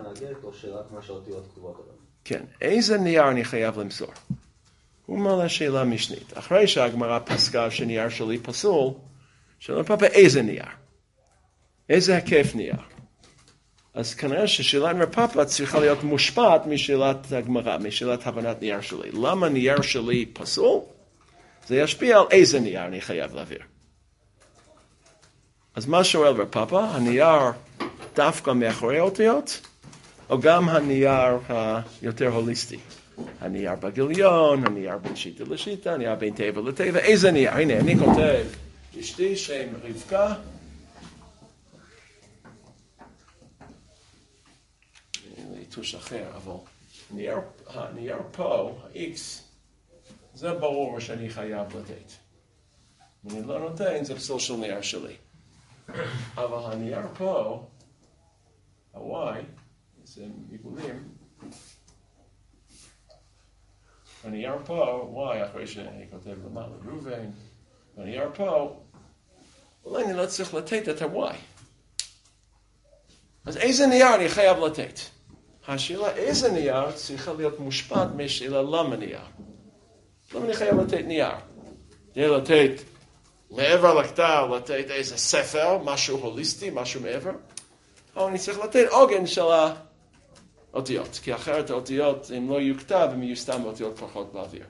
Speaker 1: כן, איזה נייר אני חייב למסור? הוא מעלה שאלה משנית. אחרי שהגמרא פסקה שנייר שלי פסול, שאלה פאפא איזה נייר? איזה היקף נייר? אז כנראה ששאלת רב פאפא צריכה להיות מושפעת משאלת הגמרא, משאלת הבנת נייר שלי. למה נייר שלי פסול? זה ישפיע על איזה נייר אני חייב להעביר. אז מה שואל רב פאפא? הנייר דווקא מאחורי האותיות, או גם הנייר היותר הוליסטי? הנייר בגיליון, הנייר בין שיטה לשיטה, הנייר בין טבע לטבע, איזה נייר? הנה, אני כותב, אשתי שם רבקה, ליטוש אחר, אבל הנייר, הנייר פה, ה-X, זה ברור שאני חייב לתת. אם אני לא נותן, זה פסול של נייר שלי. אבל הנייר פה, ה-Y, זה עיגולים, הנייר פה, Y, אחרי שאני כותב למעלה, ראובן, הנייר פה, אולי אני לא צריך לתת את ה-Y. אז איזה נייר אני חייב לתת? השאלה איזה נייר צריכה להיות מושפעת משאלה למה נייר. למה אני חייב לתת נייר? כדי לתת מעבר לכתב, לתת איזה ספר, משהו הוליסטי, משהו מעבר. או אני צריך לתת עוגן של האותיות, כי אחרת האותיות, אם לא יהיו כתב, הם יהיו סתם אותיות פחות באוויר.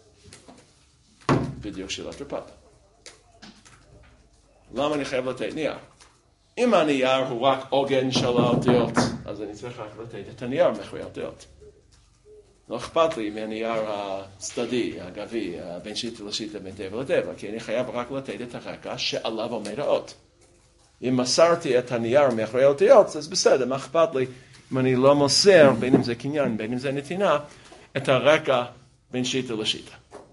Speaker 1: בדיוק שאלת רב פאפא. למה אני חייב לתת נייר? אם הנייר הוא רק עוגן של האותיות, אז אני צריך רק לתת את הנייר מאחורי האותיות. לא אכפת לי מהנייר הצדדי, הגבי, בין שיטה לשיטה, בין טבע לטבע, כי אני חייב רק לתת את הרקע שעליו עומד האות. אם מסרתי את הנייר מאחורי האותיות, אז בסדר, מה אכפת לי אם אני לא מוסר, בין אם זה קניין, בין אם זה נתינה, את הרקע בין שיטה לשיטה.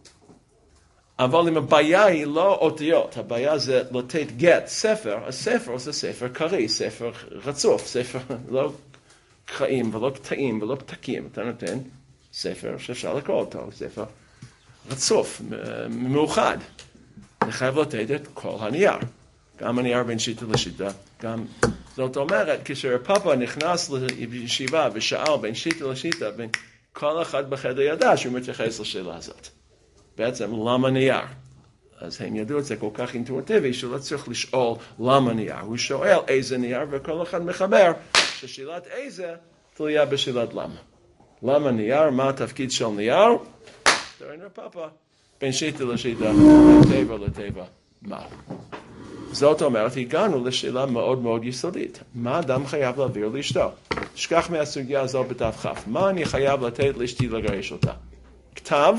Speaker 1: אבל אם הבעיה היא לא אותיות, הבעיה זה לתת גט, ספר, הספר זה ספר קריא, ספר רצוף, ספר לא קרעים ולא קטעים ולא פתקים, אתה נותן ספר שאפשר לקרוא אותו, ספר רצוף, מאוחד. אני חייב לתת את כל הנייר, גם הנייר בין שיטה לשיטה, גם, זאת אומרת, כשרב פאפא נכנס לישיבה ושאל בין שיטה לשיטה, בין כל אחד בחדר ידע שהוא מתייחס לשאלה הזאת. בעצם, למה נייר? אז הם ידעו את זה כל כך אינטואיטיבי, שלא צריך לשאול למה נייר. הוא שואל איזה נייר, וכל אחד מחבר ששאלת איזה תלויה בשאלת למה. למה נייר? מה התפקיד של נייר? תראינו פאפא, בין שיטה לשיטה, בין טבע לטבע, מה? זאת אומרת, הגענו לשאלה מאוד מאוד יסודית. מה אדם חייב להעביר לאשתו? שכח מהסוגיה הזו בדף כף. מה אני חייב לתת לאשתי לגרש אותה? כתב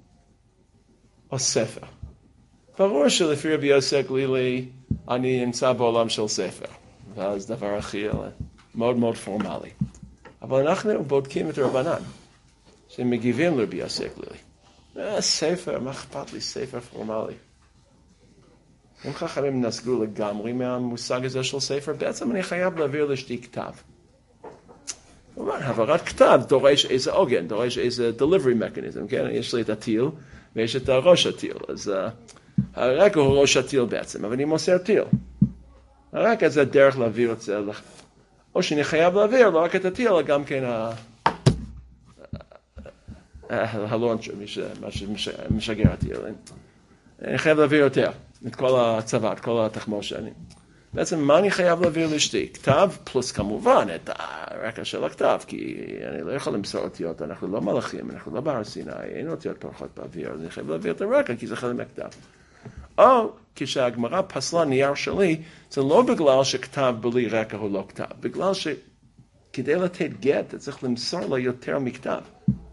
Speaker 1: או ספר? ברור שלפי רבי יוסי הגלילי אני נמצא בעולם של ספר, ואז דבר הכי מאוד מאוד פורמלי. אבל אנחנו בודקים את רבנן, שמגיבים לרבי יוסי הגלילי. אה, ספר, מה אכפת לי ספר פורמלי? אם חכמים נסגרו לגמרי מהמושג הזה של ספר, בעצם אני חייב להעביר לאשתי כתב. כלומר, העברת כתב דורש איזה עוגן, דורש איזה delivery mechanism, כן? יש לי את הטיל, ויש את הראש הטיל, אז uh, הרקע הוא ראש הטיל בעצם, אבל אני מוסר טיל. הרקע זה דרך להעביר את זה, או שאני חייב להעביר לא רק את הטיל, אלא גם כן הלון מה שמשגר אותי. אני חייב להעביר יותר, את כל הצבא, את כל התחמושת. בעצם מה אני חייב להעביר לאשתי? כתב פלוס כמובן את הרקע של הכתב, כי אני לא יכול למסור אותיות, אנחנו לא מלאכים, אנחנו לא בהר סיני, אין אותיות פרחות באוויר, אני חייב להעביר את הרקע כי זה חלק מהכתב. או כשהגמרא פסלה נייר שלי, זה לא בגלל שכתב בלי רקע הוא לא כתב, בגלל שכדי לתת גט צריך למסור לו יותר מכתב.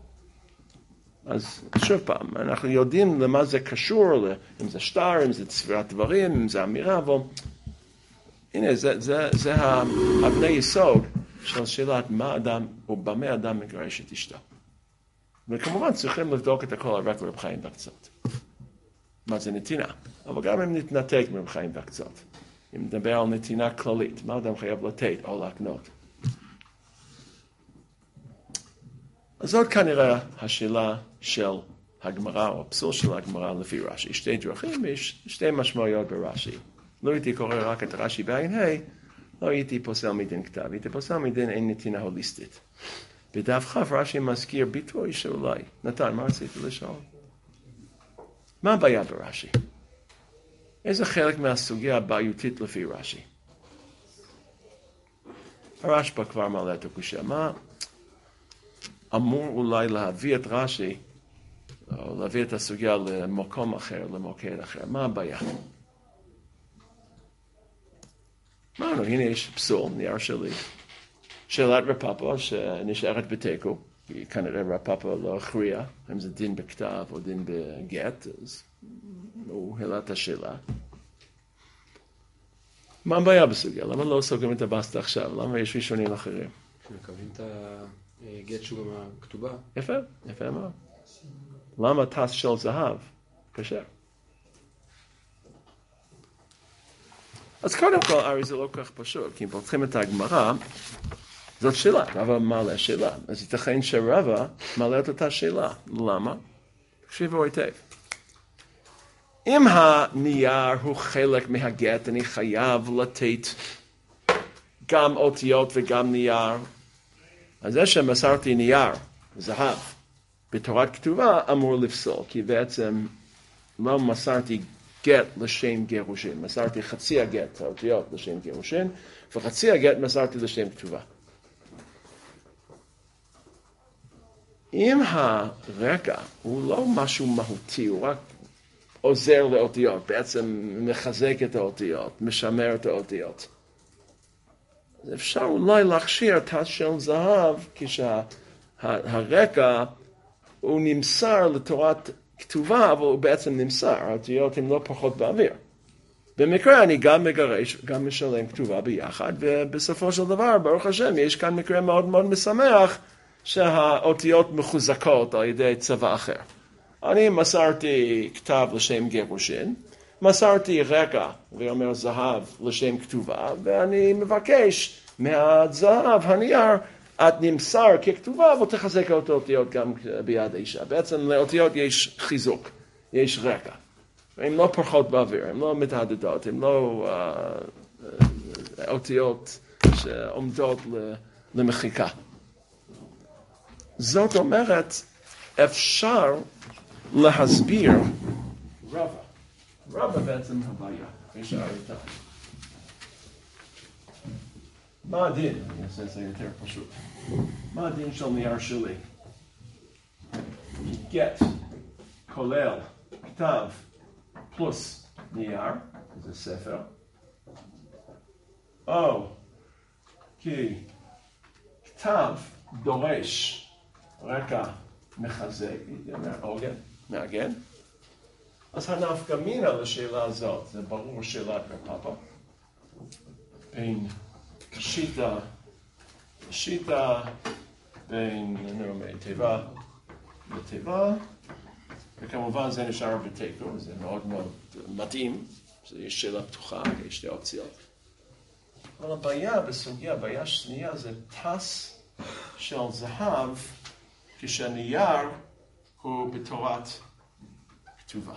Speaker 1: אז שוב פעם, אנחנו יודעים למה זה קשור, אם זה שטר, אם זה צבירת דברים, אם זה אמירה, אבל הנה, זה, זה, זה הבני יסוד של שאלת מה אדם, או במה אדם מגרש את אשתו. וכמובן צריכים לבדוק את הכל רק לרב חיים בקצות. מה זה נתינה? אבל גם אם נתנתק מרב חיים בקצות. אם נדבר על נתינה כללית, מה אדם חייב לתת או להקנות. אז זאת כנראה השאלה של הגמרא, או הפסול של הגמרא לפי רש"י. שתי דרכים, יש שתי משמעויות ברש"י. לא הייתי קורא רק את רש"י בעין ה', לא הייתי פוסל מדין כתב, הייתי פוסל מדין אין נתינה הוליסטית. בדף כ' רש"י מזכיר ביטוי שאולי. נתן, מה רצית לשאול? מה הבעיה ברש"י? איזה חלק מהסוגיה הבעיותית לפי רש"י? הרשב"א כבר מעלה את הקושיה. מה אמור אולי להביא את רש"י, או להביא את הסוגיה למקום אחר, למוקד אחר? מה הבעיה? אמרנו, הנה יש פסול, נייר שלי. שאלת רב פאפא שנשארת בתיקו, כי כנראה רב פאפא לא הכריע, אם זה דין בכתב או דין בגט, אז הוא העלה את השאלה. מה הבעיה בסוגיה? למה לא סוגרים את הבסטה עכשיו? למה יש ראשונים אחרים?
Speaker 5: מקבלים את הגט שהוא גם הכתובה.
Speaker 1: יפה, יפה מאוד. למה טס של זהב? קשה. אז קודם כל, הרי זה לא כך פשוט, כי אם פותחים את הגמרא, זאת שאלה, רבא מעלה שאלה. אז ייתכן שרבא מעלה את אותה שאלה. למה? תקשיבו היטב. אם הנייר הוא חלק מהגט, אני חייב לתת גם אותיות וגם נייר. אז זה שמסרתי נייר, זהב, בתורת כתובה אמור לפסול, כי בעצם לא מסרתי גט לשם גירושין. מסרתי חצי הגט, האותיות לשם גירושין, וחצי הגט מסרתי לשם כתובה. אם הרקע הוא לא משהו מהותי, הוא רק עוזר לאותיות, בעצם מחזק את האותיות, משמר את האותיות. אז אפשר אולי להכשיר תת של זהב, כשהרקע הוא נמסר לתורת כתובה, אבל הוא בעצם נמסר, האותיות הן לא פחות באוויר. במקרה אני גם מגרש, גם משלם כתובה ביחד, ובסופו של דבר, ברוך השם, יש כאן מקרה מאוד מאוד משמח, שהאותיות מחוזקות על ידי צבא אחר. אני מסרתי כתב לשם גירושין, מסרתי רקע, ואומר זהב, לשם כתובה, ואני מבקש מהזהב, הנייר, את נמסר ככתובה, ותחזק את האותיות גם ביד האישה. בעצם לאותיות יש חיזוק, יש רקע. הן לא פורחות באוויר, הן לא מתהדדות, הן לא uh, אותיות שעומדות למחיקה. זאת אומרת, אפשר להסביר רבא. רבא בעצם הבעיה, נשאר איתה. מה הדין? אני אעשה את זה יותר פשוט. מה הדין של נייר שלי? גט, כולל, כתב, פלוס נייר, זה ספר. או, כי כתב דורש רקע מחזק, עוגן, מעגן. אז הנפקא מינה לשאלה הזאת, זה ברור שאלת רב פאפא. בין שיטה, שיטה, בין נאמרי תיבה לתיבה, וכמובן זה נשאר בתיקו, זה מאוד מאוד מתאים, יש שאלה פתוחה, יש שתי אופציות. אבל הבעיה בסוגיה, הבעיה שנייה זה טס של זהב, כשהנייר הוא בתורת כתובה.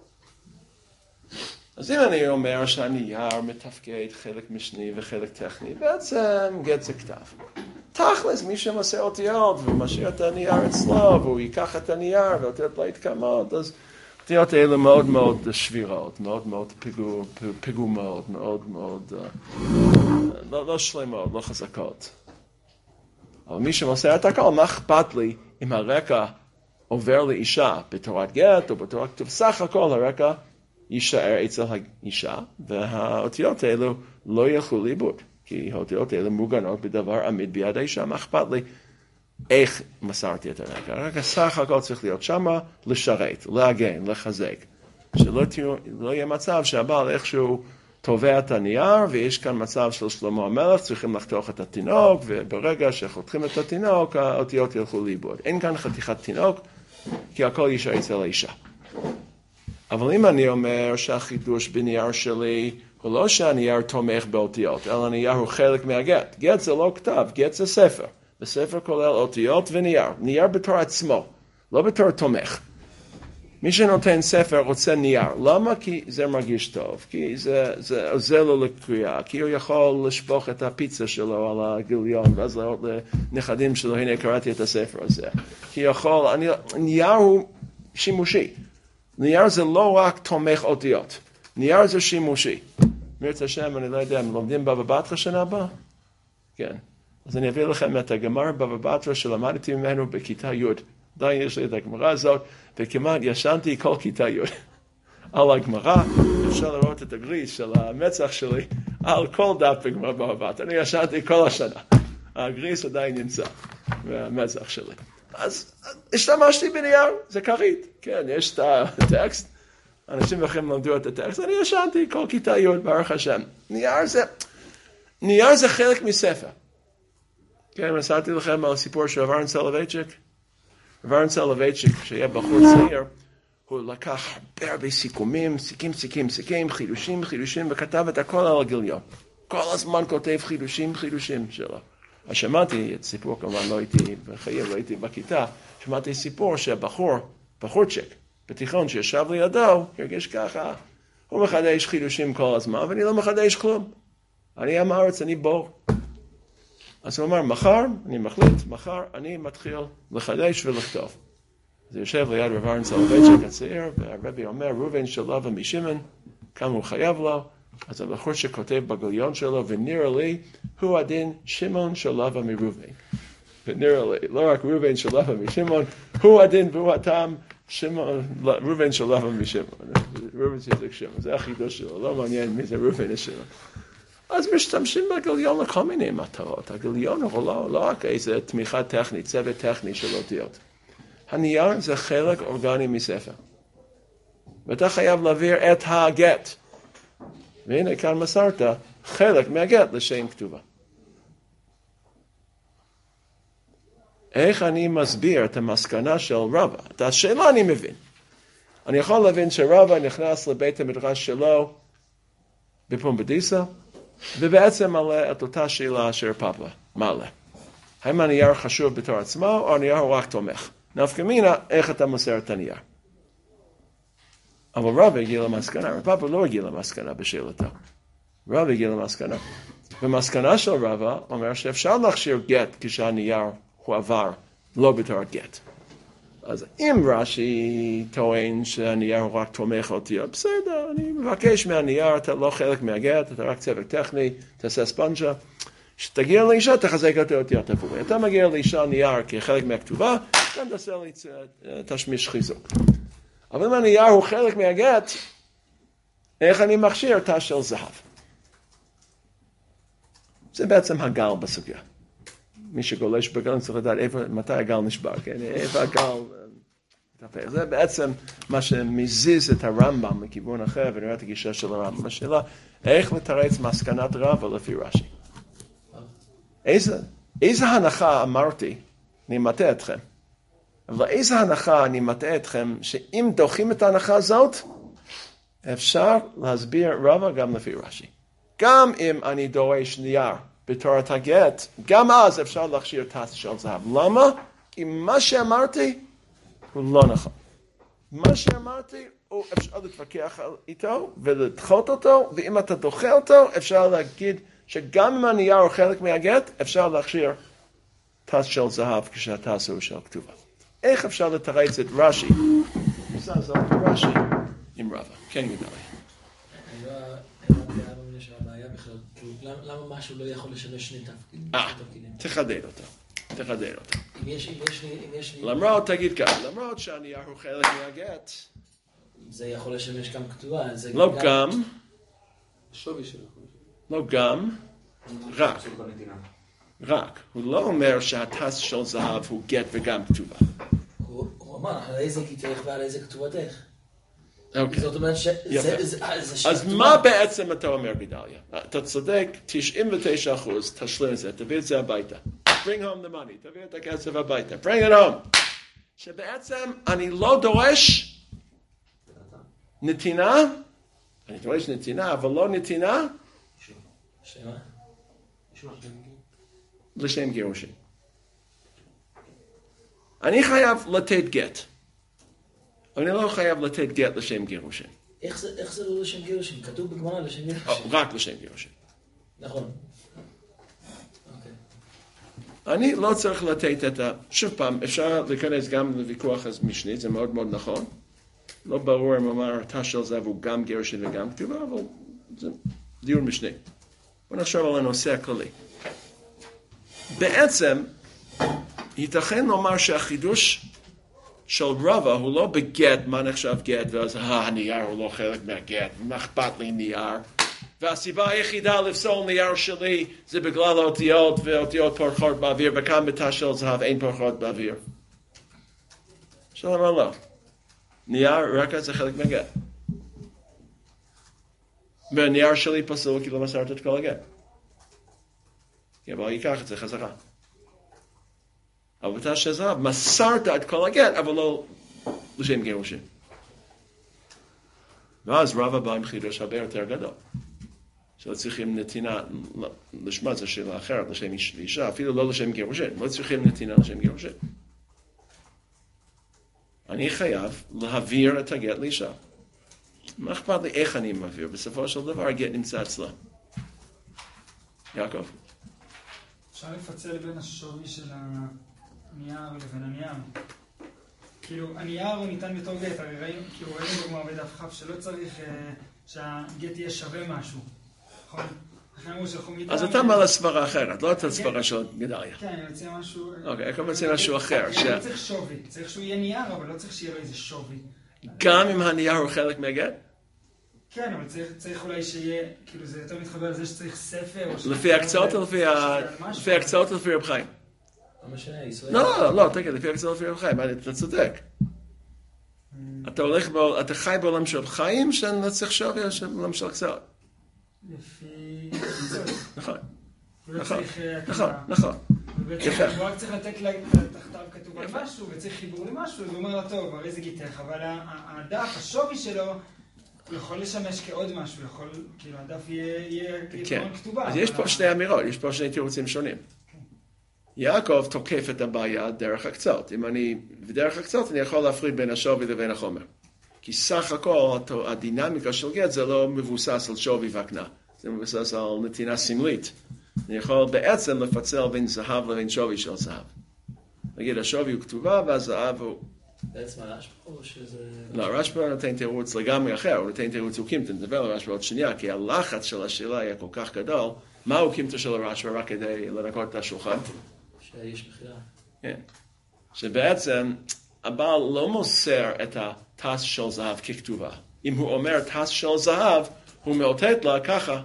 Speaker 1: אז אם אני אומר שהנייר מתפקד חלק משני וחלק טכני, בעצם גט זה כתב. תכלס, מי שמעשה אותיות ומשאיר את הנייר אצלו, והוא ייקח את הנייר ואותיות לא יתקמות, אז אותיות האלה מאוד מאוד שבירות, מאוד מאוד פיגו, פיגומות, מאוד מאוד, לא, לא שלמות, לא חזקות. אבל מי שמעשה את הכל, מה אכפת לי אם הרקע עובר לאישה בתורת גט או בתורת כתוב, סך הכל הרקע יישאר אצל האישה, והאותיות האלו לא ילכו לאיבוד, כי האותיות האלו מוגנות בדבר עמיד ביד האישה, מה אכפת לי איך מסרתי את הרקע. הרקע סך הכל צריך להיות שמה, לשרת, להגן, לחזק, שלא תהיו, לא יהיה מצב שהבעל איכשהו תובע את הנייר, ויש כאן מצב של שלמה המלך, צריכים לחתוך את התינוק, וברגע שחותכים את התינוק, האותיות ילכו לאיבוד. אין כאן חתיכת תינוק, כי הכל יישאר אצל האישה. אבל אם אני אומר שהחידוש בנייר שלי, הוא לא שהנייר תומך באותיות, אלא הנייר הוא חלק מהגט. גט זה לא כתב, גט זה ספר. בספר כולל אותיות ונייר. נייר בתור עצמו, לא בתור תומך. מי שנותן ספר רוצה נייר. למה? כי זה מרגיש טוב. כי זה, זה עוזר לו לקריאה. כי הוא יכול לשפוך את הפיצה שלו על הגיליון, ואז להראות לנכדים שלו, הנה קראתי את הספר הזה. כי יכול, אני, נייר הוא שימושי. נייר זה לא רק תומך אותיות. נייר זה שימושי. מירצה השם, אני לא יודע, הם לומדים בבא בתרא שנה הבאה? כן. אז אני אביא לכם את הגמרא בבא בתרא שלמדתי ממנו בכיתה י'. עדיין יש לי את הגמרא הזאת, וכמעט ישנתי כל כיתה י'. על הגמרא, אפשר לראות את הגריס של המצח שלי, על כל דף בגמרא בבא בתרא. אני ישנתי כל השנה. הגריס עדיין נמצא במצח שלי. אז השתמשתי בנייר, זה כרית. כן, יש את הטקסט. אנשים אחרים למדו את הטקסט, אני ישנתי כל כיתה י' ברוך השם. נייר זה, נייר זה חלק מספר. כן, מסרתי לכם על הסיפור של רב אהרן סולובייצ'יק. רב אהרן סולובייצ'יק, שהיה בחור צעיר, הוא לקח הרבה הרבה סיכומים, סיכים, סיכים, סיכים, חידושים, חידושים, וכתב את הכל על הגיליון. כל הזמן כותב חידושים, חידושים שלו. אז שמעתי את סיפור, כמובן לא הייתי בחיים, לא הייתי בכיתה, שמעתי סיפור שהבחור, בחורצ'יק, בתיכון שישב לידו, הרגיש ככה, הוא מחדש חידושים כל הזמן, ואני לא מחדש כלום. אני עם הארץ, אני בור. אז הוא אמר, מחר, אני מחליט, מחר אני מתחיל לחדש ולכתוב. אז יושב ליד רב אהרן סולובייצ'יק הצעיר, והרבי אומר, ראובן שלו ומשמעון, כמה הוא חייב לו, אז הבחור שכותב בגיליון שלו, ונראה לי, הוא הדין שמעון שלו ומראובן. ונראה לי, לא רק ראובן שלו ומשמעון, הוא הדין והוא הטעם, שמעון, ראובן שלו ומשמעון. ראובן שיזק שמעון, זה החידוש שלו, לא מעניין מי זה ראובן שמעון. אז משתמשים בגיליון לכל מיני מטרות. הגיליון הוא לא, לא רק איזו תמיכה טכנית, צוות טכני של אותיות. הנייר זה חלק אורגני מספר. ואתה חייב להעביר את הגט. והנה כאן מסרת חלק מהגט לשם כתובה. איך אני מסביר את המסקנה של רבא? את השאלה אני מבין. אני יכול להבין שרבא נכנס לבית המדרש שלו בפומבדיסה, ובעצם מעלה את אותה שאלה אשר פאפה מעלה. האם הנייר חשוב בתור עצמו, או הנייר הוא רק תומך? נפקא מינה, איך אתה מוסר את הנייר? אבל רבא הגיע למסקנה, פאפה לא הגיע למסקנה בשאלתו. רבא הגיע למסקנה. ומסקנה של רבא אומר שאפשר להכשיר גט כשהנייר הוא עבר, לא בתור גט. אז אם רש"י טוען שהנייר הוא רק תומך אותיות, בסדר, אני מבקש מהנייר, אתה לא חלק מהגט, אתה רק צוות טכני, תעשה ספונג'ה, שתגיע לאישה, תחזק את האותיות עבורי. אתה מגיע לאישה נייר כחלק מהכתובה, אתה תעשה לי תשמיש חיזוק. אבל אם הנייר הוא חלק מהגט, איך אני מכשיר תא של זהב? זה בעצם הגל בסוגיה. מי שגולש בגל צריך לדעת איפה, מתי הגל נשבר, כן? איפה הגל מתהפך. זה בעצם מה שמזיז את הרמב"ם לכיוון אחר, ונראה את הגישה של הרמב"ם. השאלה, איך לתרץ מסקנת רבא לפי רש"י? איזה, איזה הנחה אמרתי, אני מטעה אתכם. אבל איזה הנחה אני מטעה אתכם, שאם דוחים את ההנחה הזאת, אפשר להסביר רבא גם לפי רש"י. גם אם אני דורש נייר, בתורת הגט, גם אז אפשר להכשיר תא של זהב. למה? כי מה שאמרתי הוא לא נכון. מה שאמרתי, הוא אפשר להתווכח איתו ולדחות אותו, ואם אתה דוחה אותו, אפשר להגיד שגם אם הנייר הוא חלק מהגט, אפשר להכשיר תס של זהב כשהתס הוא של כתובה. איך אפשר לתרץ את רש"י? עושה זאת רש"י עם רבא. כן, גדליה.
Speaker 6: אני לא הבנתי למה יש הבעיה בכלל. למה משהו לא יכול לשמש שני תפקידים?
Speaker 1: אה, תחדד אותה. תחדד אותה.
Speaker 6: אם יש לי...
Speaker 1: למרות, תגיד כך, למרות שהנייר הוא חלק מהגט.
Speaker 6: זה יכול לשמש גם כתובה.
Speaker 1: לא גם.
Speaker 5: שווי שלו.
Speaker 1: לא גם. רק. רק. הוא לא אומר שהתס של זהב הוא גט וגם כתובה.
Speaker 6: הוא אמר, על איזה גיתך ועל איזה כתובתך.
Speaker 1: אוקיי.
Speaker 6: זאת אומרת שזה...
Speaker 1: אז מה בעצם אתה אומר, גדליה? אתה צודק, תשעים ותשעה אחוז, תשלים את זה, תביא את זה הביתה. bring home the money, תביא את הכסף הביתה. bring it home. שבעצם אני לא דורש נתינה, אני דורש נתינה, אבל לא נתינה
Speaker 6: שמה?
Speaker 1: לשם גירושין. אני חייב לתת גט. אני לא חייב לתת גט לשם גירושין.
Speaker 6: איך זה, איך זה לא לשם גירושין? כתוב בגמרא לשם גירושין.
Speaker 1: רק לשם גירושין.
Speaker 6: נכון. אוקיי.
Speaker 1: אני לא צריך לתת את ה... שוב פעם, אפשר להיכנס גם לוויכוח משני, זה מאוד מאוד נכון. לא ברור אם אמר, תא של זהב הוא גם גירושין וגם כתובה, אבל זה דיון משני. בוא נחשוב על הנושא הכללי. בעצם, ייתכן לומר שהחידוש של רבא הוא לא בגט, מה נחשב גט, ואז הנייר הוא לא חלק מהגט, מה אכפת לי נייר, והסיבה היחידה לפסול נייר שלי זה בגלל האותיות, והאותיות פורחות באוויר, וכאן בתא של זהב אין פורחות באוויר. שלום לא. נייר רק זה חלק מהגט. והנייר שלי פסול כי לא מסרת את כל הגט. אבל ייקח את זה חזרה. אבל בתא של זהב מסרת את כל הגט, אבל לא לשם גירושין. ואז רבא בא עם חידוש הרבה יותר גדול. שלא צריכים נתינה, לשמה זה שאלה אחרת, לשם אישה, אפילו לא לשם גירושין. לא צריכים נתינה לשם גירושין. אני חייב להעביר את הגט לאישה. מה אכפת לי איך אני מעביר? בסופו של דבר הגט נמצא אצלה. יעקב?
Speaker 2: אפשר לפצל בין השווי של הנייר לבין הנייר. כאילו, הנייר הוא ניתן בתור גט, הרי ראינו, כאילו ראינו בגמרא בדף כ' שלא צריך שהגט יהיה שווה משהו. נכון?
Speaker 1: אז אתה מה לסברה אחרת, לא את הסברה של גדליה.
Speaker 2: כן, אני מציע משהו...
Speaker 1: אוקיי, איך הוא מציע משהו אחר?
Speaker 2: לא צריך שווי, צריך שהוא יהיה נייר, אבל לא צריך שיהיה לו איזה שווי.
Speaker 1: גם אם הנייר הוא חלק מהגט?
Speaker 2: כן, אבל צריך אולי שיהיה, כאילו זה יותר מתחבר לזה שצריך ספר...
Speaker 1: לפי הקצאות או לפי הקצאות או לפי רב חיים?
Speaker 6: לא משנה, ישראל...
Speaker 1: לא, לא, תגיד, לפי הקצאות או לפי רב חיים, אתה צודק. אתה הולך, אתה חי בעולם של חיים, שאני צריך שווי או בעולם של הקצאות.
Speaker 2: לפי...
Speaker 1: נכון.
Speaker 2: נכון,
Speaker 1: נכון, נכון.
Speaker 2: יפה. הוא רק צריך לתת תחתיו כתוב על משהו, וצריך חיבור למשהו, הוא אומר לו, טוב, הרי זה גיתך, אבל הדף, השווי שלו, הוא יכול לשמש כעוד משהו, יכול, כאילו, הדף יהיה כתובן כתובה.
Speaker 1: אז יש פה שתי אמירות, יש פה שני תירוצים שונים. יעקב תוקף את הבעיה דרך הקצות. אם אני, בדרך הקצות, אני יכול להפריד בין השווי לבין החומר. כי סך הכל, הדינמיקה של גט זה לא מבוסס על שווי והקנה. זה מבוסס על נתינה סמלית. אני יכול בעצם לפצל בין זהב לבין שווי של זהב. נגיד, השווי הוא כתובה והזהב הוא...
Speaker 6: בעצם הרשב"א או שזה...
Speaker 1: לא, הרשב"א נותן תירוץ לגמרי אחר, הוא נותן תירוץ הוא קימתא, נדבר על הרשב"א עוד שנייה, כי הלחץ של השאלה היה כל כך גדול, מהו קימתא של הרשב"א רק כדי לנקות את השולחן?
Speaker 6: שיש בחירה.
Speaker 1: כן. שבעצם הבעל לא מוסר את התס של זהב ככתובה. אם הוא אומר תס של זהב, הוא מאותת לה ככה,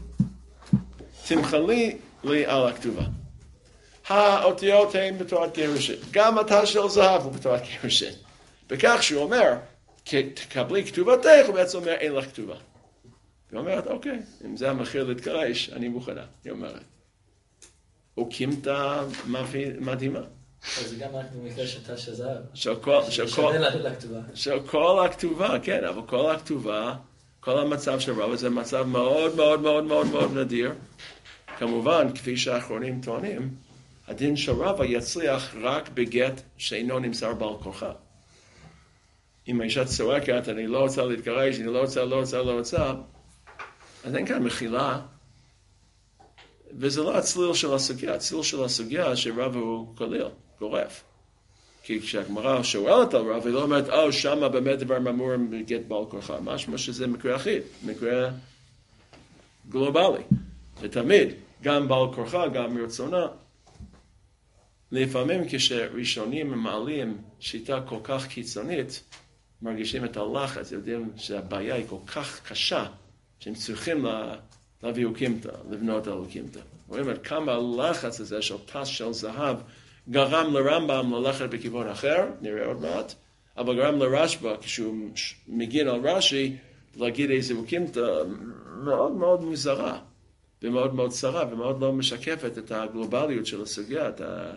Speaker 1: תמחלי לי על הכתובה. האותיות הן בתורת גירושין. גם התא של זהב הוא בתורת גירושין. בכך שהוא אומר, תקבלי כתובתך, הוא בעצם אומר, אין לך כתובה. היא אומרת, אוקיי, אם זה המחיר להתגרש, אני מוכנה. היא אומרת. הוא קימתא מדהימה.
Speaker 6: אז זה גם רק במקרה של תא של זהב.
Speaker 1: שווה
Speaker 6: לכתובה.
Speaker 1: של כל הכתובה, כן, אבל כל הכתובה, כל המצב של רבא, זה מצב מאוד מאוד מאוד מאוד מאוד נדיר. כמובן, כפי שהאחרונים טוענים, הדין של רבא יצליח רק בגט שאינו נמסר בעל כורחה. אם האישה צועקת, אני לא רוצה להתגרש, אני לא רוצה, לא רוצה, לא רוצה, אז אין כאן מחילה וזה לא הצליל של הסוגיה, הצליל של הסוגיה שרב הוא כליל, גורף. כי כשהגמרא שואלת על רב, היא לא אומרת, או, שמה באמת דבר ממור גט בעל כורחה, משמע שזה מקרה אחיד, מקרה גלובלי. ותמיד, גם בעל כורחה, גם מרצונה. לפעמים כשראשונים מעלים שיטה כל כך קיצונית, מרגישים את הלחץ, יודעים שהבעיה היא כל כך קשה, שהם צריכים לה, להביא אוקימתא, לבנות על אוקימתא. רואים עד כמה הלחץ הזה של פס של זהב, גרם לרמב"ם ללכת בכיוון אחר, נראה עוד מעט, אבל גרם לרשב"א, כשהוא מגין על רש"י, להגיד איזה אוקימתא מאוד מאוד מוזרה, ומאוד מאוד צרה, ומאוד לא משקפת את הגלובליות של הסוגיה, את ה...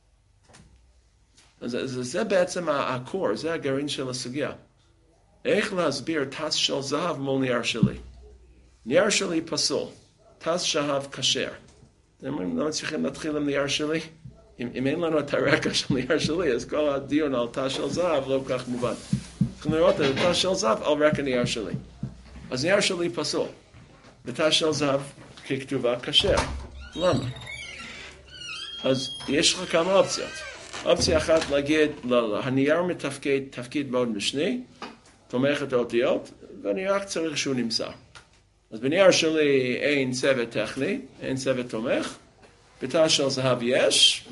Speaker 1: זה, זה, זה בעצם הקור, זה הגרעין של הסוגיה. איך להסביר תס של זהב מול נייר שלי? נייר שלי פסול, תס זהב כשר. אתם אומרים, לא צריכים להתחיל עם נייר שלי? אם, אם אין לנו את הרקע של נייר שלי, אז כל הדיון על תס של זהב לא כל כך מובן. אנחנו נראות את תס של זהב על רקע נייר שלי. אז נייר שלי פסול, ותס של זהב ככתובה כשר. למה? אז יש לך כמה אופציות. אופציה אחת להגיד, לא, לא, הנייר מתפקיד תפקיד מאוד משני, תומך את האותיות, ואני רק צריך שהוא נמסר. אז בנייר שלי אין צוות טכני, אין צוות תומך, בתא של זהב יש.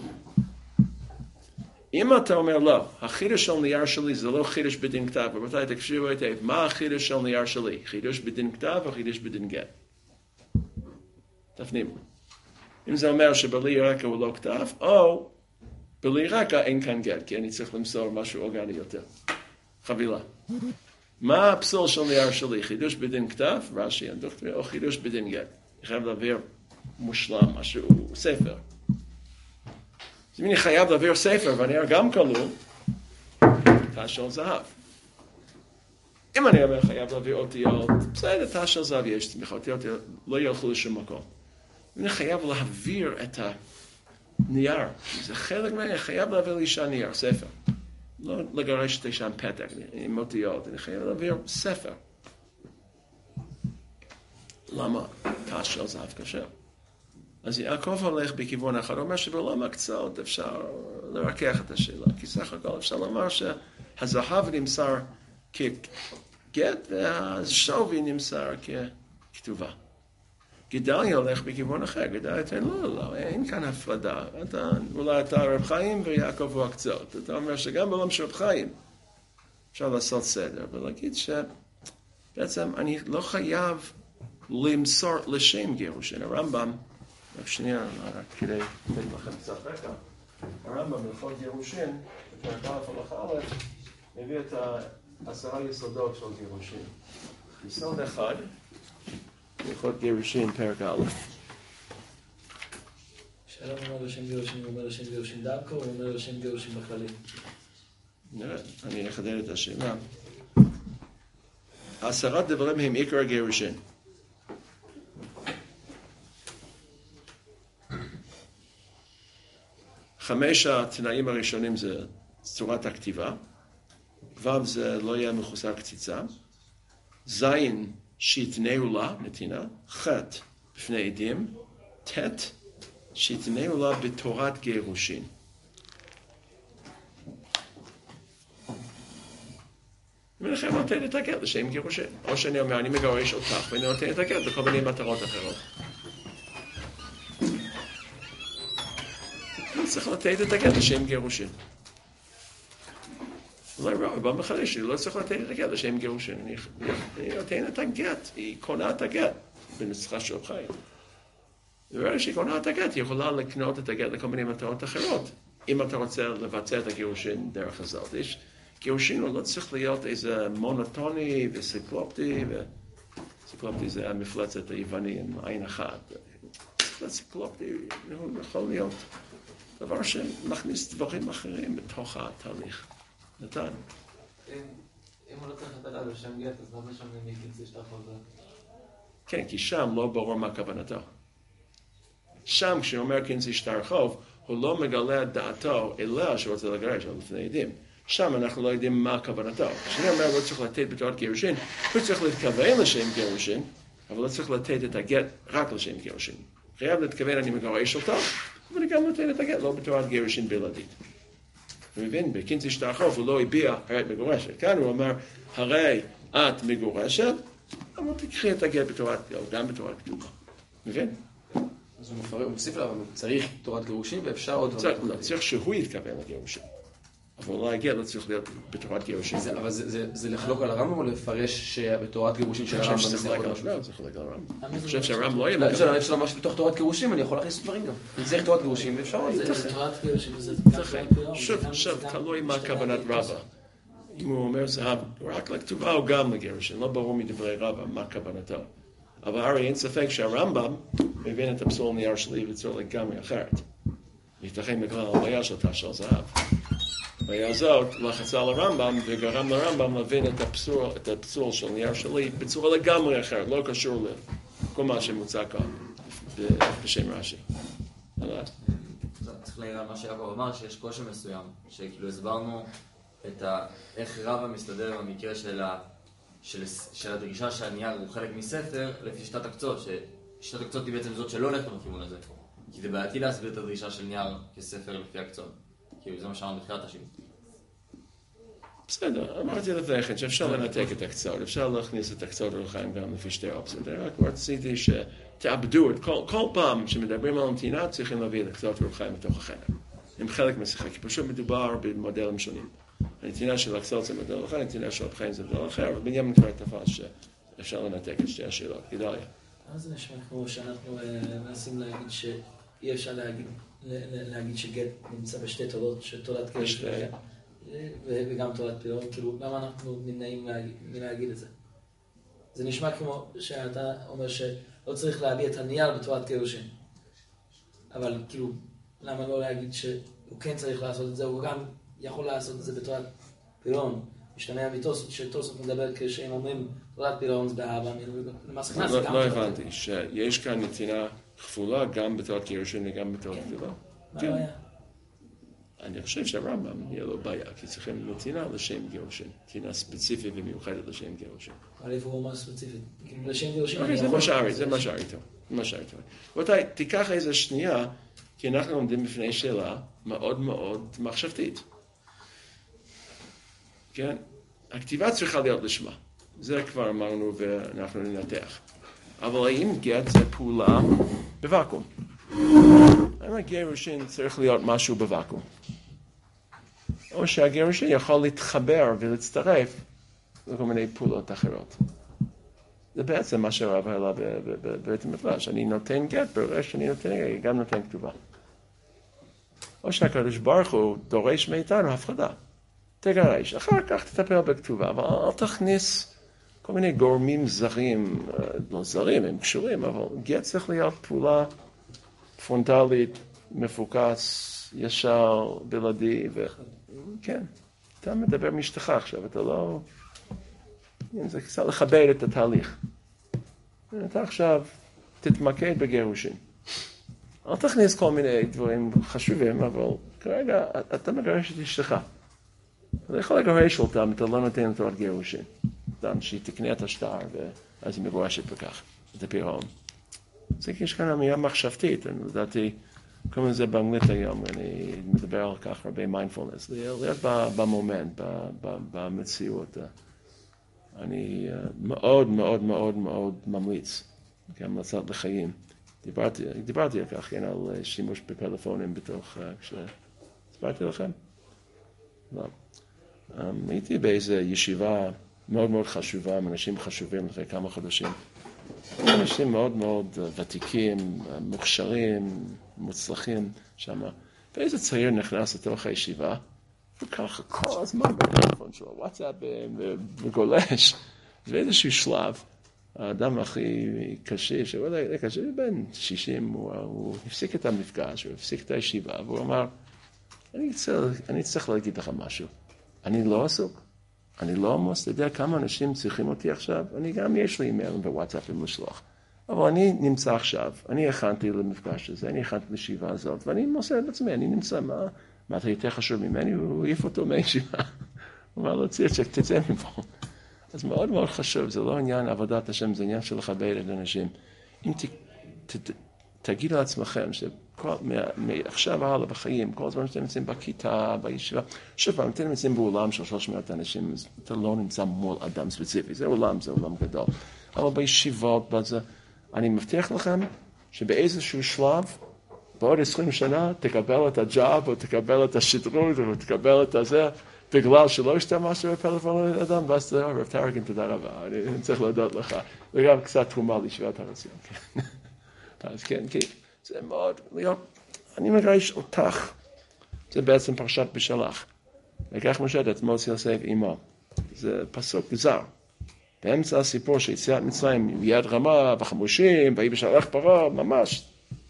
Speaker 1: אם אתה אומר לא, החידוש של נייר שלי זה לא חידוש בדין כתב, רבותיי תקשיבו היטב, מה החידוש של נייר שלי? חידוש בדין כתב או חידוש בדין גט? תפנימו. אם זה אומר שבלי רקע הוא לא כתב, או בלי רקע אין כאן גט, כי אני צריך למסור משהו אורגני יותר. חבילה. מה הפסול של נייר שלי? חידוש בדין כתב, רש"י הדוקטרי, או חידוש בדין גט? אני חייב להעביר מושלם, משהו, ספר. אז אם אני חייב להעביר ספר, והנייר גם כלול, תא של זהב. אם אני אומר חייב להעביר אותיות, בסדר, תא של זהב יש תמיכה, אותיות לא ילכו לשום מקום. אם אני חייב להעביר את הנייר, זה חלק מהנייר, חייב להעביר לאישה נייר, ספר. לא לגרש את שם פתק עם אותיות, אני חייב להעביר ספר. למה? תא של זהב כשר. אז יעקב הולך בכיוון אחד, הוא אומר שבעולם הקצות אפשר לרכך את השאלה, כי סך הכל אפשר לומר שהזהב נמסר כגט והשווי נמסר ככתובה. גדליה הולך בכיוון אחר, גדליה אתן לא, לא, אין כאן הפרדה. אתה, אולי אתה רב חיים ויעקב הוא הקצות. אתה אומר שגם בעולם של רב חיים אפשר לעשות סדר, ולהגיד שבעצם אני לא חייב למסור לשם גירושין. הרמב"ם, רק שנייה, רק כדי לתת לכם קצת רקע, הרמב"ם בלכות גירושין, בפרק א' הלכה א', מביא את העשרה יסודות של גירושין. יסוד אחד, הלכות גירושין, פרק א'.
Speaker 6: שאלה אומר לשם גירושין, הוא אומר לשם גירושין דווקא, הוא אומר לשם גירושין בכללי.
Speaker 1: נראה, אני אחדד את השאלה. עשרת דברים הם עיקר הגירושין. חמש התנאים הראשונים זה צורת הכתיבה, ו' זה לא יהיה מחוסר קציצה, ז' שיתנאו לה, נתינה, ח' בפני עדים, ט' שיתנאו לה בתורת גירושין. אני לכם נותן את הגט לשם גירושין, או שאני אומר, אני מגרש אותך ואני נותן את הגט לכל מיני מטרות אחרות. צריך לתת את הגט לשם גירושין. אולי רב, במחדש שלי לא צריך לתת את הגט לשם גירושין. אני, אני נותן את הגט, היא קונה את הגט בנצחה של חיים. וברגע שהיא קונה את הגט, היא יכולה לקנות את הגט לכל מיני מטרות אחרות. אם אתה רוצה לבצע את הגירושין דרך הזאת. יש, גירושין הוא לא צריך להיות איזה מונוטוני וסיקלופטי, וסיקלופטי זה המפלצת היווני עם עין אחת. סיקלופטי הוא יכול להיות דבר שמכניס דברים אחרים בתוך התהליך. נתן.
Speaker 4: אם הוא לא צריך לתת עליו שם גט, אז למה שם מקיץ יש תחול זה?
Speaker 1: כן, כי שם לא ברור מה כוונתו. שם כשהוא אומר קינסי שטר חוב, הוא לא מגלה את דעתו אלא שהוא רוצה לגרש על לפני עדים. שם אנחנו לא יודעים מה כוונתו. כשאני אומר לא צריך לתת בתורת גירושין, הוא צריך להתכוון לשם גירושין, אבל לא צריך לתת את הגט רק לשם גירושין. חייב להתכוון אני מגרש אותה, אבל אני גם נותן את הגט, לא בתורת גירושין בלעדית. אתה מבין? בקינצי שטרחוף הוא לא הביע, הרי את מגורשת. כאן הוא אומר, הרי את מגורשת, אבל תקחי את הגט בתורת, גם בתורת כתובה. מבין?
Speaker 5: אז הוא מפרט, הוא מוסיף לה, אבל צריך תורת גירושין ואפשר עוד
Speaker 1: דברים. לא, צריך שהוא יתכוון לגירושין. אבל אולי הגט לא צריך להיות בתורת גירושין.
Speaker 5: אבל זה לחלוק על הרמב"ם או לפרש שבתורת גירושין של הרמב"ם
Speaker 1: זה חלק על הרמב"ם? זה חלק על הרמב"ם. אני חושב שהרמב"ם לא יהיה...
Speaker 5: אפשר ממש בתוך תורת גירושין, אני יכול להכניס דברים גם. אני צריך תורת גירושין ואפשר עוד.
Speaker 6: זה תורת גירושין, זה
Speaker 1: שוב, שוב, תלוי מה כוונת רבא. אם הוא אומר זה רק לכתובה או גם לגירושין, לא ברור מדברי רבא מה כוונתו. אבל הרי אין ספק שהרמב"ם מבין את הפסול נייר שלי בצורה לגמרי אחרת. ייתכן בגלל הבעיה של תא של זהב. הבעיה הזאת לחצה לרמב"ם וגרם לרמב"ם להבין את הפסול, את הפסול של נייר שלי בצורה לגמרי אחרת, לא קשור לכל מה שמוצע כאן בשם רש"י.
Speaker 4: צריך להעיר על מה שיעקב אמר, שיש קושי מסוים, שכאילו הסברנו את ה... איך רבא מסתדר במקרה של ה... של, של הדרישה שהנייר הוא חלק מספר לפי שיטת הקצות, ששיטת הקצות היא בעצם זאת שלא הולכת בכיוון הזה. כי זה בעייתי להסביר את הדרישה של נייר כספר לפי הקצות. כאילו זה מה שאמרנו בתחילת השיעור.
Speaker 1: בסדר, אמרתי לפני כן שאפשר לנתק את הקצות, אפשר להכניס את הקצות אור החיים גם לפי שתי אופציות. רק רציתי שתאבדו את כל, כל פעם שמדברים על נתינה צריכים להביא את הקצות אור החיים בתוך החדר. הם חלק משחק, כי פשוט מדובר במודלים שונים. הנתינה של הקצות זה מודל אחר, הנתינה של החיים זה מודל אחר, אבל בנימין כבר תפס שאפשר לנתק את שתי השאלות. גדליה.
Speaker 6: אז זה נשמע כמו שאנחנו מנסים להגיד שאי אפשר להגיד, להגיד שגט נמצא בשתי תולות, שתולת קרש וגם תולת פירון, כאילו למה אנחנו נמנעים מלהגיד את זה? זה נשמע כמו שאתה אומר שלא צריך להביא את הנייר בתורת גירושין, אבל כאילו למה לא להגיד שהוא כן צריך לעשות את זה, הוא גם יכול לעשות את זה בתורת פירון, משתמע מתוספות, שתוספות מדבר כשהם אומרים תורת פירון זה באהבה,
Speaker 1: לא הבנתי, שיש כאן נתינה כפולה גם בתורת גירושין וגם בתורת כתובה?
Speaker 6: מה הבעיה?
Speaker 1: אני חושב שהרמב"ם יהיה לו בעיה, כי צריכים נתינה לשם גירושין, נתינה ספציפית ומיוחדת לשם גירושין.
Speaker 6: אבל איפה הוא אומר ספציפית? כאילו לשם גירושין...
Speaker 1: זה מה שערי, זה מה שערי טוב, מה שערי טוב. רבותיי, תיקח איזה שנייה, כי אנחנו עומדים בפני שאלה מאוד מאוד מחשבתית. כן? הכתיבה צריכה להיות לשמה. זה כבר אמרנו ואנחנו ננתח. אבל האם גט זה פעולה בוואקום? האם הגירושין צריך להיות משהו בוואקום? או שהגירושין יכול להתחבר ולהצטרף לכל מיני פעולות אחרות. זה בעצם מה שהרב העלה בבית המדרש. אני נותן גט בראש, אני נותן, גם נותן כתובה. או שהקדוש ברוך הוא דורש מאיתנו הפחדה. תגרש, אחר כך תטפל בכתובה, אבל אל תכניס כל מיני גורמים זרים, לא זרים, הם קשורים, אבל גט צריך להיות פעולה פרונטלית, מפוקס, ישר, בלעדי, וכן, אתה מדבר משתך עכשיו, אתה לא... זה קצת לכבד את התהליך. אתה עכשיו תתמקד בגירושין. אל תכניס כל מיני דברים חשובים, אבל כרגע אתה מגרש את אשתך. אתה יכול לגרש אותם, אתה לא נותן לתורת גירושין. אדם שהיא תקנה את השטר, ואז היא מגורשת בכך, את הפירעון. זה יש כאן אמירה מחשבתית, אני לדעתי, קוראים לזה באנגלית היום, אני מדבר על כך הרבה מיינדפולנס, להיות במומנט, במציאות. אני מאוד מאוד מאוד מאוד ממליץ, גם לצאת לחיים. דיברתי, דיברתי על כך, כן, על שימוש בפלאפונים בתוך, דיברתי לכם? לא. הייתי באיזו ישיבה מאוד מאוד חשובה, עם אנשים חשובים לפני כמה חודשים. אנשים מאוד מאוד ותיקים, מוכשרים, מוצלחים שם. ואיזה צעיר נכנס לתוך הישיבה, וככה כל הזמן בטלפון שלו, וואטסאפ וגולש. ובאיזשהו שלב, האדם הכי קשה, שהוא לא קשה, בן שישים, הוא, הוא הפסיק את המפגש, הוא הפסיק את הישיבה, והוא אמר, אני צריך, אני צריך להגיד לך משהו. אני לא עסוק. אני לא עמוס, אתה יודע כמה אנשים צריכים אותי עכשיו? אני גם יש לי אימיילים ווואטסאפים לשלוח. אבל אני נמצא עכשיו, אני הכנתי למפגש הזה, אני הכנתי לישיבה הזאת, ואני מוסר את עצמי, אני נמצא, מה, מה אתה יותר חשוב ממני? הוא העיף אותו מהישיבה. הוא אמר לו, ציר, תצא מפה. אז מאוד מאוד חשוב, זה לא עניין עבודת השם, זה עניין של לכבד את אנשים. אם ת, ת, ת, תגידו לעצמכם שמעכשיו הלאה בחיים, כל הזמן שאתם נמצאים בכיתה, בישיבה, שוב פעם, אתם נמצאים באולם של שלוש מאות אנשים, אתה לא נמצא מול אדם ספציפי, זה עולם, זה עולם גדול. אבל בישיבות, בזה, אני מבטיח לכם שבאיזשהו שלב, בעוד עשרים שנה, תקבל את הג'אב, או תקבל את השדרוג, או תקבל את הזה, בגלל שלא השתמשת בפלאפון לאדם, ואז זה הרב טרגין, תודה רבה, אני צריך להודות לך, וגם קצת תרומה לישיבת הר עציון. אז כן, כי זה מאוד, להיות, אני מגרש אותך, זה בעצם פרשת בשלח. וכך משת את מוץ יוסף אימו, זה פסוק גזר. באמצע הסיפור של יציאת מצרים, עם יד רמה וחמושים, והיא בשלח פרעה, ממש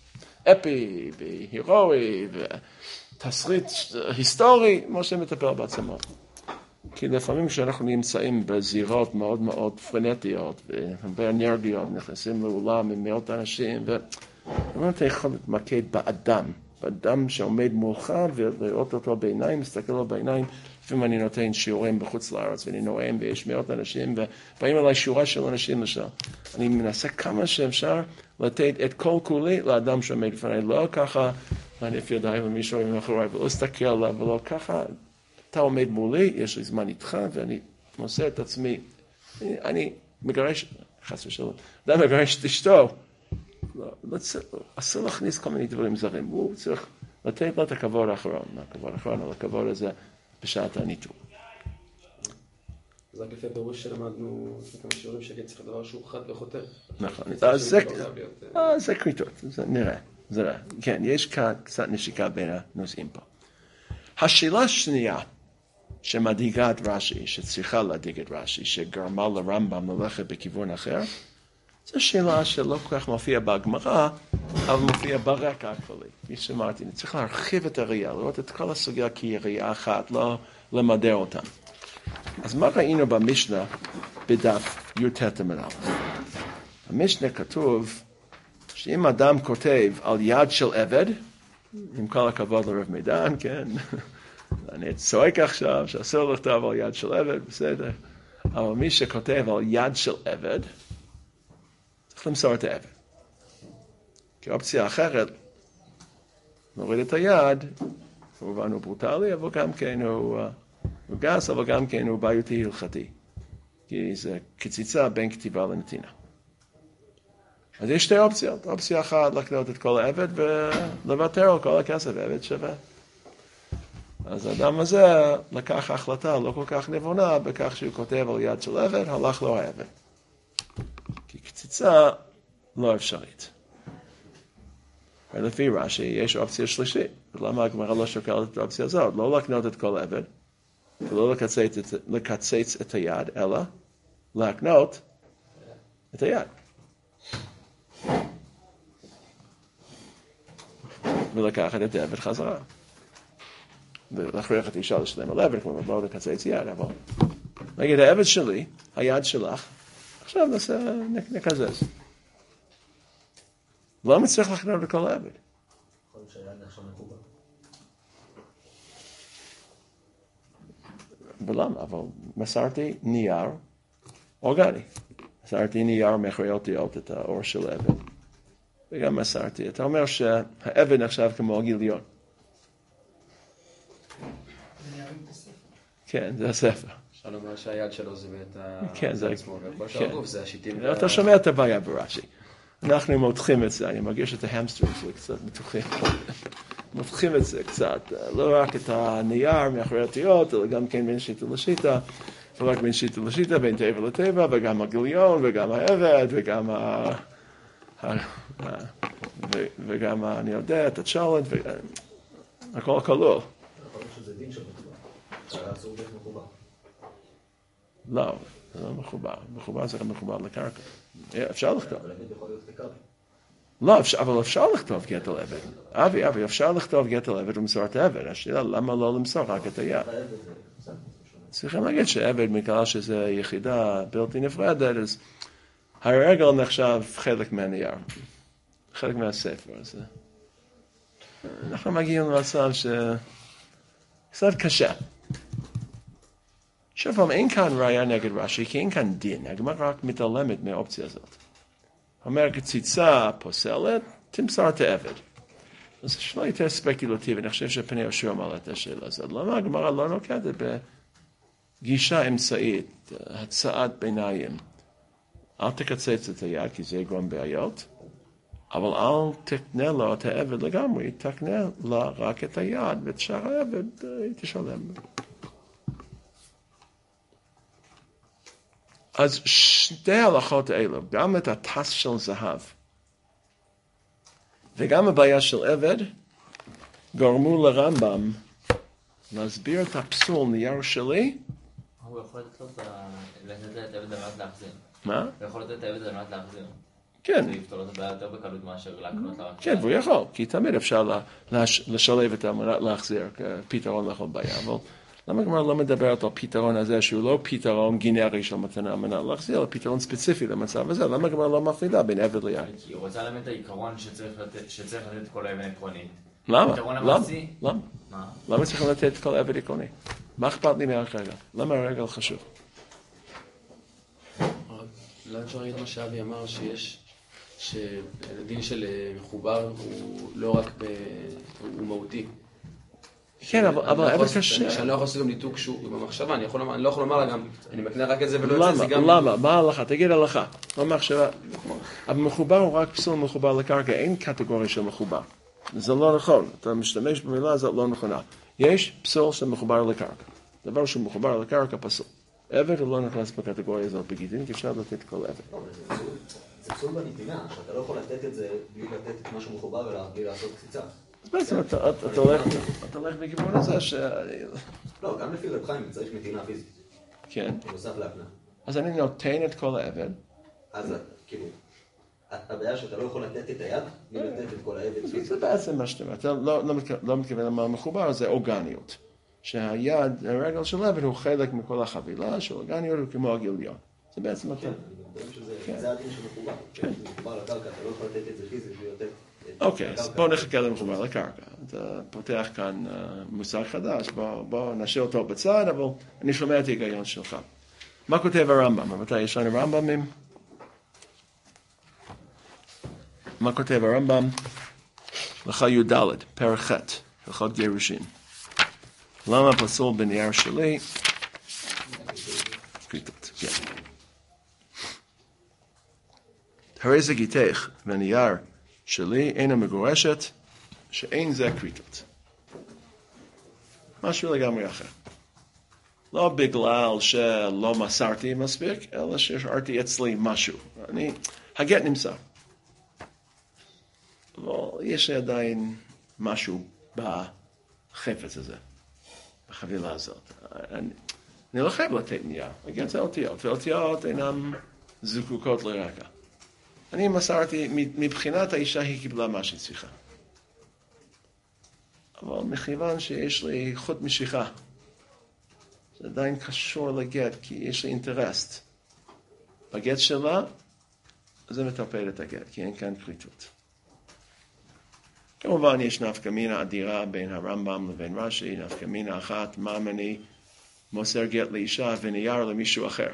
Speaker 1: אפי והירואי ותסריט היסטורי, משה מטפל בעצמו. כי לפעמים כשאנחנו נמצאים בזירות מאוד מאוד פרנטיות, והרבה אנרגיות, נכנסים לאולם עם מאות אנשים, ואתה אתה יכול להתמקד באדם, באדם שעומד מולך ולראות אותו בעיניים, מסתכל לו בעיניים, לפעמים אני נותן שיעורים בחוץ לארץ, ואני נואם ויש מאות אנשים, ובאים אליי שורה של אנשים לשם. אני מנסה כמה שאפשר לתת את כל כולי לאדם שעומד לפני, לא ככה, להניף ידיים למישהו מאחוריי, ולא להסתכל עליו, ולא ככה, אתה עומד מולי, יש לי זמן איתך, ואני מוסר את עצמי, אני, אני מגרש, חס ושלום, אדם מגרש את אשתו, לא, לא צריך, אסור להכניס כל מיני דברים זרים, הוא צריך לתת לו את הכבוד האחרון, הכבוד האחרון, אבל הכבוד הזה בשעת הניתור.
Speaker 5: זה רק לפי הפירוש שלמדנו, לפני כמה שיעורים שגט צריך לדבר שהוא חד וחותר.
Speaker 1: נכון, זה קריטות, נראה, זה רע. כן, יש קצת נשיקה בין הנושאים פה. השאלה השנייה שמדאיגה את רש"י, שצריכה להדאיג את רש"י, שגרמה לרמב"ם ללכת בכיוון אחר, זו שאלה שלא כל כך מופיעה בהגמרא, אבל מופיעה ברקע הכללי. כפי שאמרתי, אני צריך להרחיב את הראייה, לראות את כל הסוגיה כראייה אחת, לא למדר אותה. אז מה ראינו במשנה בדף י"ט עמוד א'? במשנה כתוב שאם אדם כותב על יד של עבד, עם כל הכבוד לרב מידן, כן, אני צועק עכשיו שאסור לכתוב על יד של עבד, בסדר, אבל מי שכותב על יד של עבד, צריך למסור את העבד. כאופציה אחרת, נוריד את היד, כמובן הוא ברוטלי, אבל גם כן הוא, הוא גס, אבל גם כן הוא בעייתי הלכתי. כי זה קציצה בין כתיבה לנתינה. אז יש שתי אופציות. אופציה אחת, לקנות את כל העבד ולוותר על כל הכסף, עבד שווה. אז האדם הזה לקח החלטה לא כל כך נבונה, בכך שהוא כותב על יד של עבד, הלך לו העבד. כי קציצה לא אפשרית. ולפי רש"י יש אופציה שלישית. למה הגמרא לא שוקלת את האופציה הזאת? לא לקנות את כל עבד, ולא לקצץ את, לקצץ את היד, אלא להקנות את היד. ולקחת את העבד חזרה. ולהכריח את אישה לשלם על עבד, כלומר לא לקצץ יד, אבל נגיד העבד שלי, היד שלך, עכשיו נעשה, נקזז. לא מצליח להקנות את כל העבד.
Speaker 6: יכול להיות שהיד נחשב מקובל.
Speaker 1: ולמה? אבל מסרתי נייר אורגני. מסרתי נייר מאחורי אותיות את האור של העבד. וגם מסרתי. אתה אומר שהעבד נחשב כמו גיליון. כן, זה הספר.
Speaker 5: אפשר לומר שהיד שלו זה ואת עצמו, וכל שאר הגוף זה השיטים.
Speaker 1: אתה שומע את הבעיה ברש"י. אנחנו מותחים את זה, אני מרגיש את ההמסטרים שלי קצת מתוחים. מותחים את זה קצת, לא רק את הנייר מאחורי אותיות, אלא גם כן בין שיטה לשיטה, ורק בין שיטה לשיטה, בין טבע לטבע, וגם הגיליון, וגם העבד, וגם ה... וגם, אני יודע, את הצ'לנט, הכל כלול.
Speaker 6: יכול להיות שזה דין של מקובל. זה אסור דרך מקובל.
Speaker 1: לא, זה לא מחובר. מחובר זה מחובר לקרקע. אפשר לכתוב.
Speaker 6: אבל העבד יכול להיות לקרקע.
Speaker 1: לא, אבל אפשר לכתוב גט על עבד. אבי, אבי, אפשר לכתוב גט על עבד ולמסור את העבד. השאלה, למה לא למסור רק את היד? צריכים להגיד שעבד, מכלל שזה יחידה בלתי נפרדת, אז הרגל נחשב חלק מהנייר. חלק מהספר. אנחנו מגיעים למצב ש... קצת קשה. שוב פעם, אין כאן ראיה נגד רש"י, כי אין כאן דין. הגמרא רק מתעלמת מהאופציה הזאת. אומר, קציצה פוסלת, תמסר את העבד. אז השאלה יותר ספקולטיבית, אני חושב שפני יהושע מעלה את השאלה הזאת. למה הגמרא לא נוקטת בגישה אמצעית, הצעת ביניים? אל תקצץ את היד, כי זה יגרום בעיות, אבל אל תקנה לו את העבד לגמרי, תקנה לה רק את היד, ואת שאר העבד היא תשלם. אז שתי ההלכות האלו, גם את הטס של זהב, וגם הבעיה של עבד, גרמו לרמב"ם להסביר את הפסול נייר שלי.
Speaker 4: הוא יכול לתת לו את העבד על מנת להחזיר.
Speaker 1: מה?
Speaker 4: הוא יכול לתת את העבד על מנת להחזיר.
Speaker 1: כן.
Speaker 4: זה יפתור את הבעיה יותר בקלות מאשר להקנות לה.
Speaker 1: כן, והוא יכול, כי תמיד אפשר לשלב את המנת להחזיר כפתרון לכל בעיה, אבל למה הגמרא לא מדברת על פתרון הזה שהוא לא פתרון גנרי של מתנה מנת להחזיר, אלא פתרון ספציפי למצב הזה? למה הגמרא לא מפרידה בין עבד ליד?
Speaker 4: כי הוא רוצה ללמד את העיקרון שצריך לתת את כל האבן עקרונית.
Speaker 1: למה?
Speaker 4: הפתרון
Speaker 1: למה?
Speaker 4: המעשי?
Speaker 1: למה?
Speaker 4: מה?
Speaker 1: למה צריכים לתת את כל עבד עקרוני? מה אכפת לי מהרגל? למה הרגל חשוב?
Speaker 5: לא אפשר להגיד מה שאבי אמר שיש, שהדין של מחובר הוא לא רק ב... הוא מהותי.
Speaker 1: כן, אבל עבד קשה.
Speaker 5: שאני לא יכול לעשות גם ניתוק שהוא במחשבה, אני לא יכול לומר לה גם, אני מקנה רק את זה ולא את זה, זה גם...
Speaker 1: למה? מה ההלכה? תגיד הלכה. מה המחשבה? אבל מחובר הוא רק פסול מחובר לקרקע, אין קטגוריה של מחובר. זה לא נכון, אתה משתמש במילה הזאת לא נכונה. יש פסול שמחובר לקרקע. דבר שהוא מחובר לקרקע פסול. עבד הוא לא נכנס בקטגוריה הזאת בגידין, כי אפשר לתת כל עבד.
Speaker 7: זה פסול בנתינה, שאתה לא יכול לתת את זה בלי לתת את משהו מחובר אליו, בלי לעשות קציצה.
Speaker 1: אז בעצם אתה הולך בכיוון הזה ש...
Speaker 7: לא, גם לפי רב חיים צריך נתינה פיזית.
Speaker 1: כן.
Speaker 7: בנוסף להפנה.
Speaker 1: אז אני נותן את כל העבד.
Speaker 7: אז כאילו, הבעיה שאתה לא יכול לתת את היד, בלי לתת את כל העבד פיזית.
Speaker 1: זה בעצם מה שאתה אומר. אתה לא מתכוון למה מחובר, זה אורגניות. שהיד, הרגל של עבד הוא חלק מכל החבילה, של אורגניות הוא כמו הגיליון. זה בעצם אתה...
Speaker 7: כן, אני מדבר שזה הדין שמחובר. כן. מחובר לקרקע, אתה לא יכול לתת את זה פיזית, בלי לתת...
Speaker 1: אוקיי, אז בואו נחכה למחובר לקרקע. אתה פותח כאן מושג חדש, בואו נשאיר אותו בצד, אבל אני שומע את ההיגיון שלך. מה כותב הרמב"ם? רבותיי, יש לנו רמב"מים? מה כותב הרמב"ם? הלכה י"ד, פרק ח', הלכות גירושין. למה פסול בנייר שלי? כריתות, כן. הרי זה גיתך בנייר שלי אינה מגורשת, שאין זה כריתות. משהו לגמרי אחר. לא בגלל שלא מסרתי מספיק, אלא שהשארתי אצלי משהו. אני, הגט נמסר. אבל יש עדיין משהו בחפץ הזה, בחבילה הזאת. אני, אני לא חייב לתת נייר, הגט זה אותיות, ואותיות אינן זקוקות לרקע. אני מסרתי, מבחינת האישה היא קיבלה מה שהיא צריכה. אבל מכיוון שיש לי חוט משיכה, זה עדיין קשור לגט, כי יש לי אינטרסט. בגט שלה, זה מטרפד את הגט, כי אין כאן כריתות. כמובן יש נפקא מינה אדירה בין הרמב"ם לבין רש"י, נפקא מינה אחת, מה אם אני מוסר גט לאישה ונייר למישהו אחר.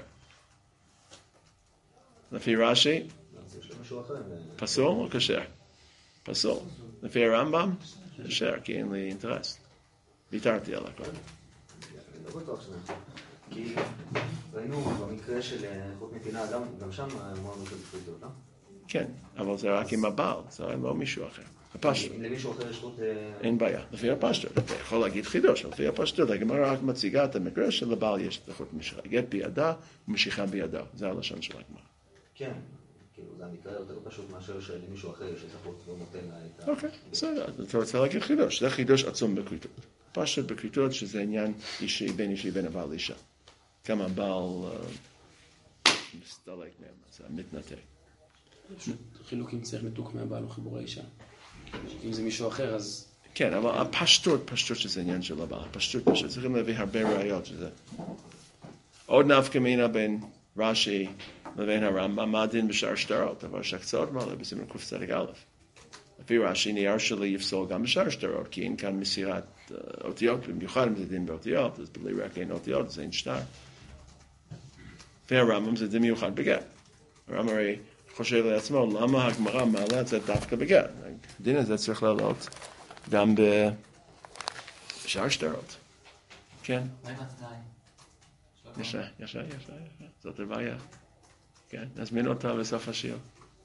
Speaker 1: לפי רש"י, פסול או כשר? פסול. לפי הרמב"ם, כשר, כי אין לי אינטרס. ויתרתי על הכל.
Speaker 7: אני לא בטוח שזה. כי ראינו במקרה של חוט נתינה, גם שם אמרנו שזה כריתות, לא?
Speaker 1: כן, אבל זה רק עם הבעל, זה לא מישהו אחר. הפשטות.
Speaker 7: אם למישהו אחר יש חוט...
Speaker 1: אין בעיה, לפי הפשטות. אתה יכול להגיד חידוש, לפי הפשטות. הגמרא רק מציגה את המקרה שלבעל יש את החוט משיכה. גט בידה ומשיכה בידה. זה הלשון של הגמרא.
Speaker 7: כן. כאילו, זה המקרה יותר פשוט מאשר שלמישהו אחר יש את החוט והוא נותן לה את ה...
Speaker 1: אוקיי, בסדר. אתה רוצה להגיד חידוש. זה חידוש עצום בכריתות. פשט בכריתות שזה עניין אישי, בין אישי, בין הבעל לאישה. גם הבעל מסתלק מהם, זה מתנתק.
Speaker 5: חילוק אם צריך ניתוק מהבעל או חיבור האישה. אם זה מישהו אחר, אז...
Speaker 1: כן, אבל הפשטות, פשטות שזה עניין של הבעל. פשטות פשוט, צריכים להביא הרבה ראיות שזה. עוד נפקא מינה בין רש"י לבין הרמב"ם, מה הדין בשאר שטרות, אבל שהקצאות מעלה בסימן קצ"א. לפי רש"י, נייר שלי יפסול גם בשאר שטרות, כי אין כאן מסירת uh, אותיות, במיוחד אם זה דין באותיות, אז בלי רק אין אותיות, זה אין שטר. לפי הרמב"ם זה דין מיוחד בגט. הרמב"ם הרי חושב לעצמו, למה הגמרא מעלה את זה דווקא בגט? הדין הזה צריך לעלות גם בשאר שטרות. כן?
Speaker 4: מה עם התנאי?
Speaker 1: ישר, ישר, ישר, ישר. זאת הבעיה. כן, נזמין אותה בסוף השיר.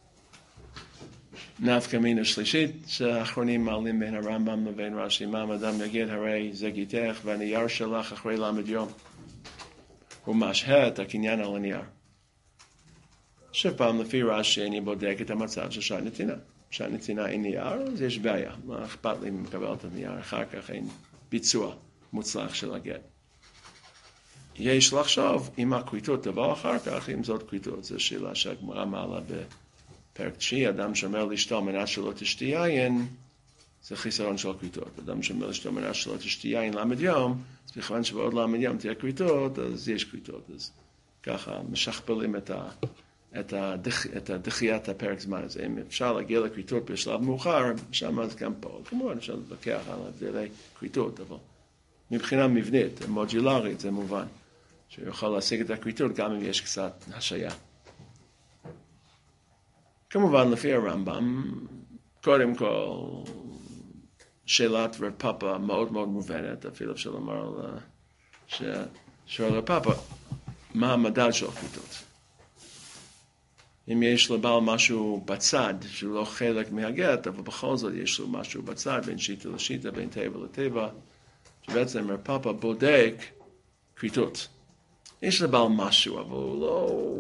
Speaker 1: נפקא מינה שלישית, שהאחרונים מעלים בין הרמב"ם לבין רש"י, מה אדם יגיד, הרי זה גיתך והנייר שלך אחרי למד יום. הוא משהה את הקניין על הנייר. שוב פעם, לפי רש"י, אני בודק את המצב של שעת נתינה. שעת נתינה אין נייר, אז יש בעיה. מה אכפת לי אם מקבל את הנייר? אחר כך אין ביצוע מוצלח של הגט. יש לחשוב אם הכריתות תבוא אחר כך, אם זאת כריתות. זו שאלה שהגמרא מעלה בפרק תשיעי, אדם שאומר לאשתו מנת שלא תשתי יין, זה חיסרון של כריתות. אדם שאומר לאשתו מנת שלא תשתי יין למד יום, אז בכיוון שבעוד למד יום תהיה כריתות, אז יש כריתות. אז ככה משכפלים את ה... את, הדח, את הדחיית הפרק זמן הזה. אם אפשר להגיע לכריתות בשלב מאוחר, שם אז גם פה. כמובן אפשר להתווכח על הבדלי כריתות, אבל מבחינה מבנית, מודולרית, זה מובן. שיוכל להשיג את הכריתות גם אם יש קצת השעיה. כמובן, לפי הרמב"ם, קודם כל, שאלת רב פאפא מאוד מאוד מובנת, אפילו אפשר לומר ששואל רב פאפא, מה המדד של הכריתות? אם יש לבעל משהו בצד, שהוא לא חלק מהגט, אבל בכל זאת יש לו משהו בצד, בין שיטה לשיטה, בין טבע לטבע, שבעצם רב פאפא בודק כריתות. יש לבעל משהו, אבל הוא לא...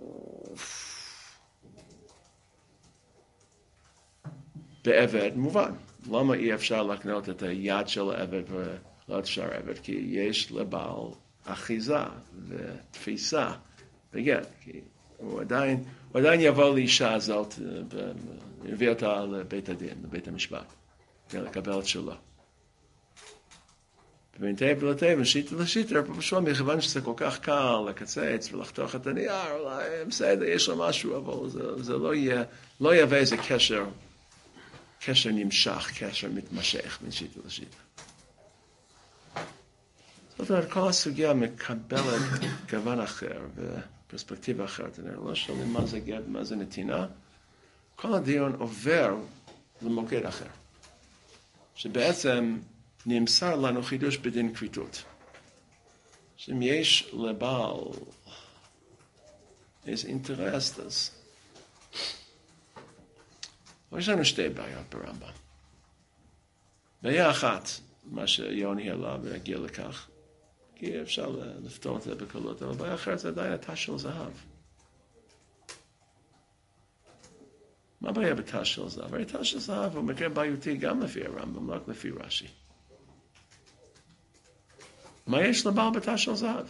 Speaker 1: בעבד מובן. למה אי אפשר לקנות את היד של העבד ולא אפשר עבד? כי יש לבעל אחיזה ותפיסה בגט. כי הוא עדיין, הוא עדיין יבוא לאישה הזאת, ויביא אותה לבית הדין, לבית המשפט, כדי לקבל את שלו. בין טבע לטבע, שיטה לשיטה, פשוט מכיוון שזה כל כך קל לקצץ ולחתוך את הנייר, אולי בסדר, יש לו משהו, אבל זה, זה לא יהיה, לא יהיה איזה קשר, קשר נמשך, קשר מתמשך בין שיטה לשיטה. זאת אומרת, כל הסוגיה מקבלת כוון אחר ופרספקטיבה אחרת. אני לא שואלים מה זה גט, מה זה נתינה. כל הדיון עובר למוקד אחר, שבעצם נמסר לנו חידוש בדין כריתות. שאם יש לבעל איזה אינטרס, אז יש לנו שתי בעיות ברמב"ם. בעיה אחת, מה שיוני העלה והגיע לכך, כי אפשר לפתור את זה בקלות, אבל בעיה אחרת זה עדיין התא של זהב. מה הבעיה בתא של זהב? הרי תא של זהב הוא מקרה בעייתי גם לפי הרמב"ם, לא רק לפי רש"י. מה יש לבעל בתא של זהב?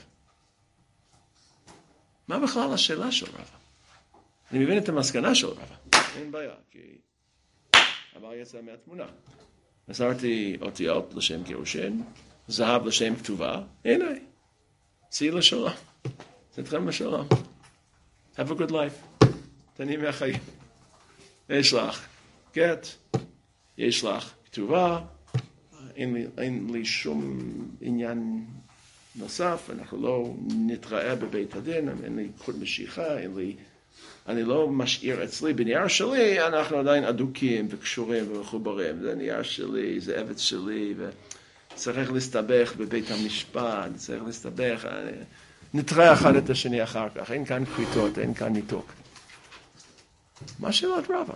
Speaker 1: מה בכלל השאלה של רבא? אני מבין את המסקנה של רבא. אין בעיה, כי הבעל יצא מהתמונה. מסרתי אותיות לשם גירושין, זהב לשם כתובה, הנה, צאי לשלום. תתכם לשלום. Have a good life. תהני מהחיים. יש לך גט, יש לך כתובה, אין לי, אין לי שום עניין נוסף, אנחנו לא נתראה בבית הדין, אין לי חוט משיכה, אין לי, אני לא משאיר אצלי, בנייר שלי אנחנו עדיין אדוקים וקשורים ומחוברים, זה נייר שלי, זה עבד שלי, וצריך להסתבך בבית המשפט, צריך להסתבך, נתראה אחד את השני אחר כך, אין כאן כריתות, אין כאן ניתוק. מה שאלת רבא?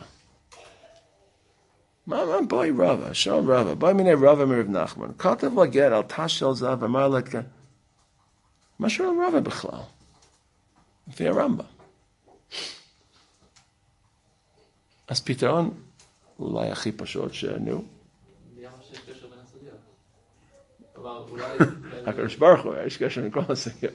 Speaker 1: מה, מה, בואי רבא, שואל רבא, בואי מיני רבא מרב נחמן, כתב לגט על תא של זהב, אמר לה, מה שואל רבא בכלל? לפי הרמב"ם. אז פתרון, אולי הכי פשוט שנו.
Speaker 5: נראה שיש קשר בין הסוגיות. אבל אולי...
Speaker 1: הקדוש ברוך הוא, יש קשר בין כל הסוגיות.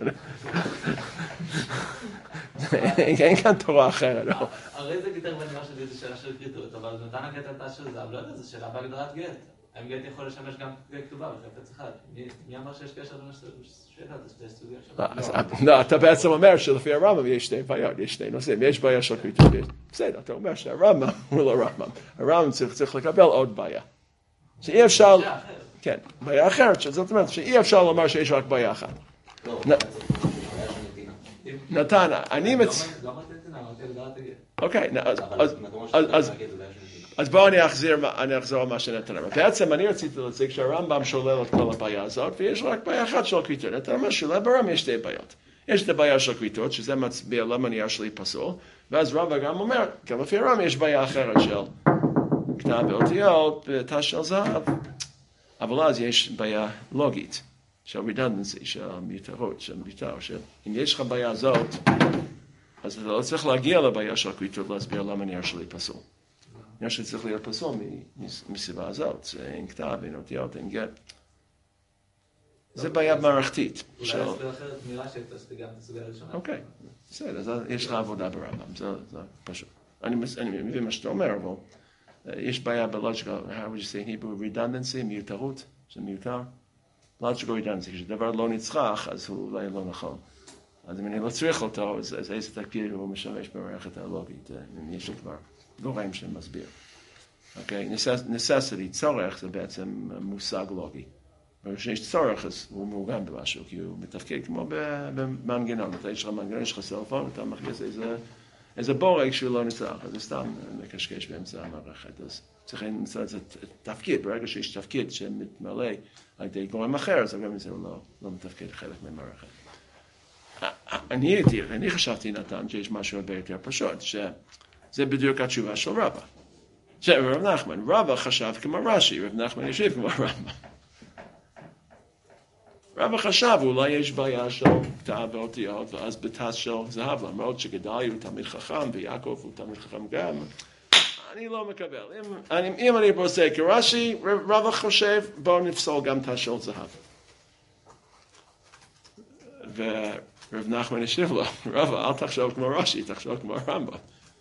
Speaker 1: אין כאן תורה אחרת.
Speaker 5: הרי זה גיטר בנימה שלי, זה שאלה של כריתות, אבל נתן הגט על תא של זהב, לא יודע, זה שאלה בהגדרת גט. האם גט יכול לשמש גם כתובה בחפץ אחד? מי אמר שיש קשר בין השאלה? זה שתי סוגיות שלנו.
Speaker 1: לא, אתה בעצם אומר שלפי הרמב"ם יש שתי בעיות, יש שתי נושאים. יש בעיה של כריתות. בסדר, אתה אומר שהרמב"ם הוא לא רמב"ם. הרמב"ם צריך לקבל עוד בעיה. שאי אפשר... כן, בעיה אחרת, זאת אומרת שאי אפשר לומר שיש רק בעיה אחת. נתן, אני מצ...
Speaker 5: לא אמרתי נתינה, אמרתי הגדרת הגט.
Speaker 1: אוקיי, אז...
Speaker 7: אבל
Speaker 1: אז-
Speaker 7: מקומות
Speaker 1: אז-
Speaker 7: שאתה
Speaker 1: אז-
Speaker 7: להגיד, אולי יש-
Speaker 1: אז בואו אני אחזיר, אני אחזור על מה שנתן אמר. בעצם אני רציתי להציג שהרמב"ם שולל את כל הבעיה הזאת, ויש רק בעיה אחת של כריתות. נתן אמר שאולי ברמב"ם יש שתי בעיות. יש את הבעיה של כריתות, שזה מצביע למה הנייר שלי פסול, ואז רבא גם אומר, גם לפי הרמב"ם יש בעיה אחרת של כתב באותיות, בתא של זהב. אבל אז יש בעיה לוגית, של redundancy, של מיותרות, של מיותר, של אם יש לך בעיה הזאת, אז אתה לא צריך להגיע לבעיה של הכריתות להסביר למה הנייר שלי פסול. הנייר שלי צריך להיות פסול מסיבה הזאת, אין כתב, אין אותיות, אין גט. זה בעיה מערכתית.
Speaker 5: אולי
Speaker 1: של-
Speaker 5: להסביר אחרת מילה שתסביר גם את הסוגיה הראשונה.
Speaker 1: אוקיי, בסדר, אז יש לך עבודה ברמב"ם, זה זה פשוט. אני מס- אני מבין מה שאתה אומר, אבל אה, יש בעיה בלוג'יקל, how would you say in Hebrew, redundancy, מיותרות, זה מיותר. logical redundancy, כשדבר לא נצרך, אז הוא אולי לא נכון. אז אם אני לא צריך אותו, אז אז איזה תפקיד הוא משמש במערכת הלוגית, אה, אם יש לי כבר גורם שמסביר. אוקיי, necessity, צורך, זה בעצם מושג לוגי. כשיש צורך, אז הוא מעוגן במשהו, כי הוא מתפקד כמו במנגנון. אתה יש לך מנגנון, יש לך סלפון, אתה מכניס איזה, איזה בורג שהוא לא נצטרך, אז זה סתם מקשקש באמצע המערכת. אז צריכים למצוא איזה תפקיד, ברגע שיש תפקיד שמתמלא על ידי גורם אחר, אז הגורם הזה הוא לא, לא מתפקד חלק מהמערכת. אני הייתי, אני חשבתי, נתן, שיש משהו הרבה יותר פשוט, שזה בדיוק התשובה של רבא. שרב נחמן, רבא חשב כמו רש"י, רב נחמן ישיב כמו רבא. רבא חשב, אולי יש בעיה של כתב ואותיות, ואז בתא של זהב, למרות שגדליה הוא תלמיד חכם, ויעקב הוא תלמיד חכם גם. אני לא מקבל. אם אני, אם אני פוסק כרש"י, רבא חושב, בואו נפסול גם תא של זהב. ורב נחמן ישיב לו, רבא, אל תחשוב כמו רש"י, תחשוב כמו הרמב"ם.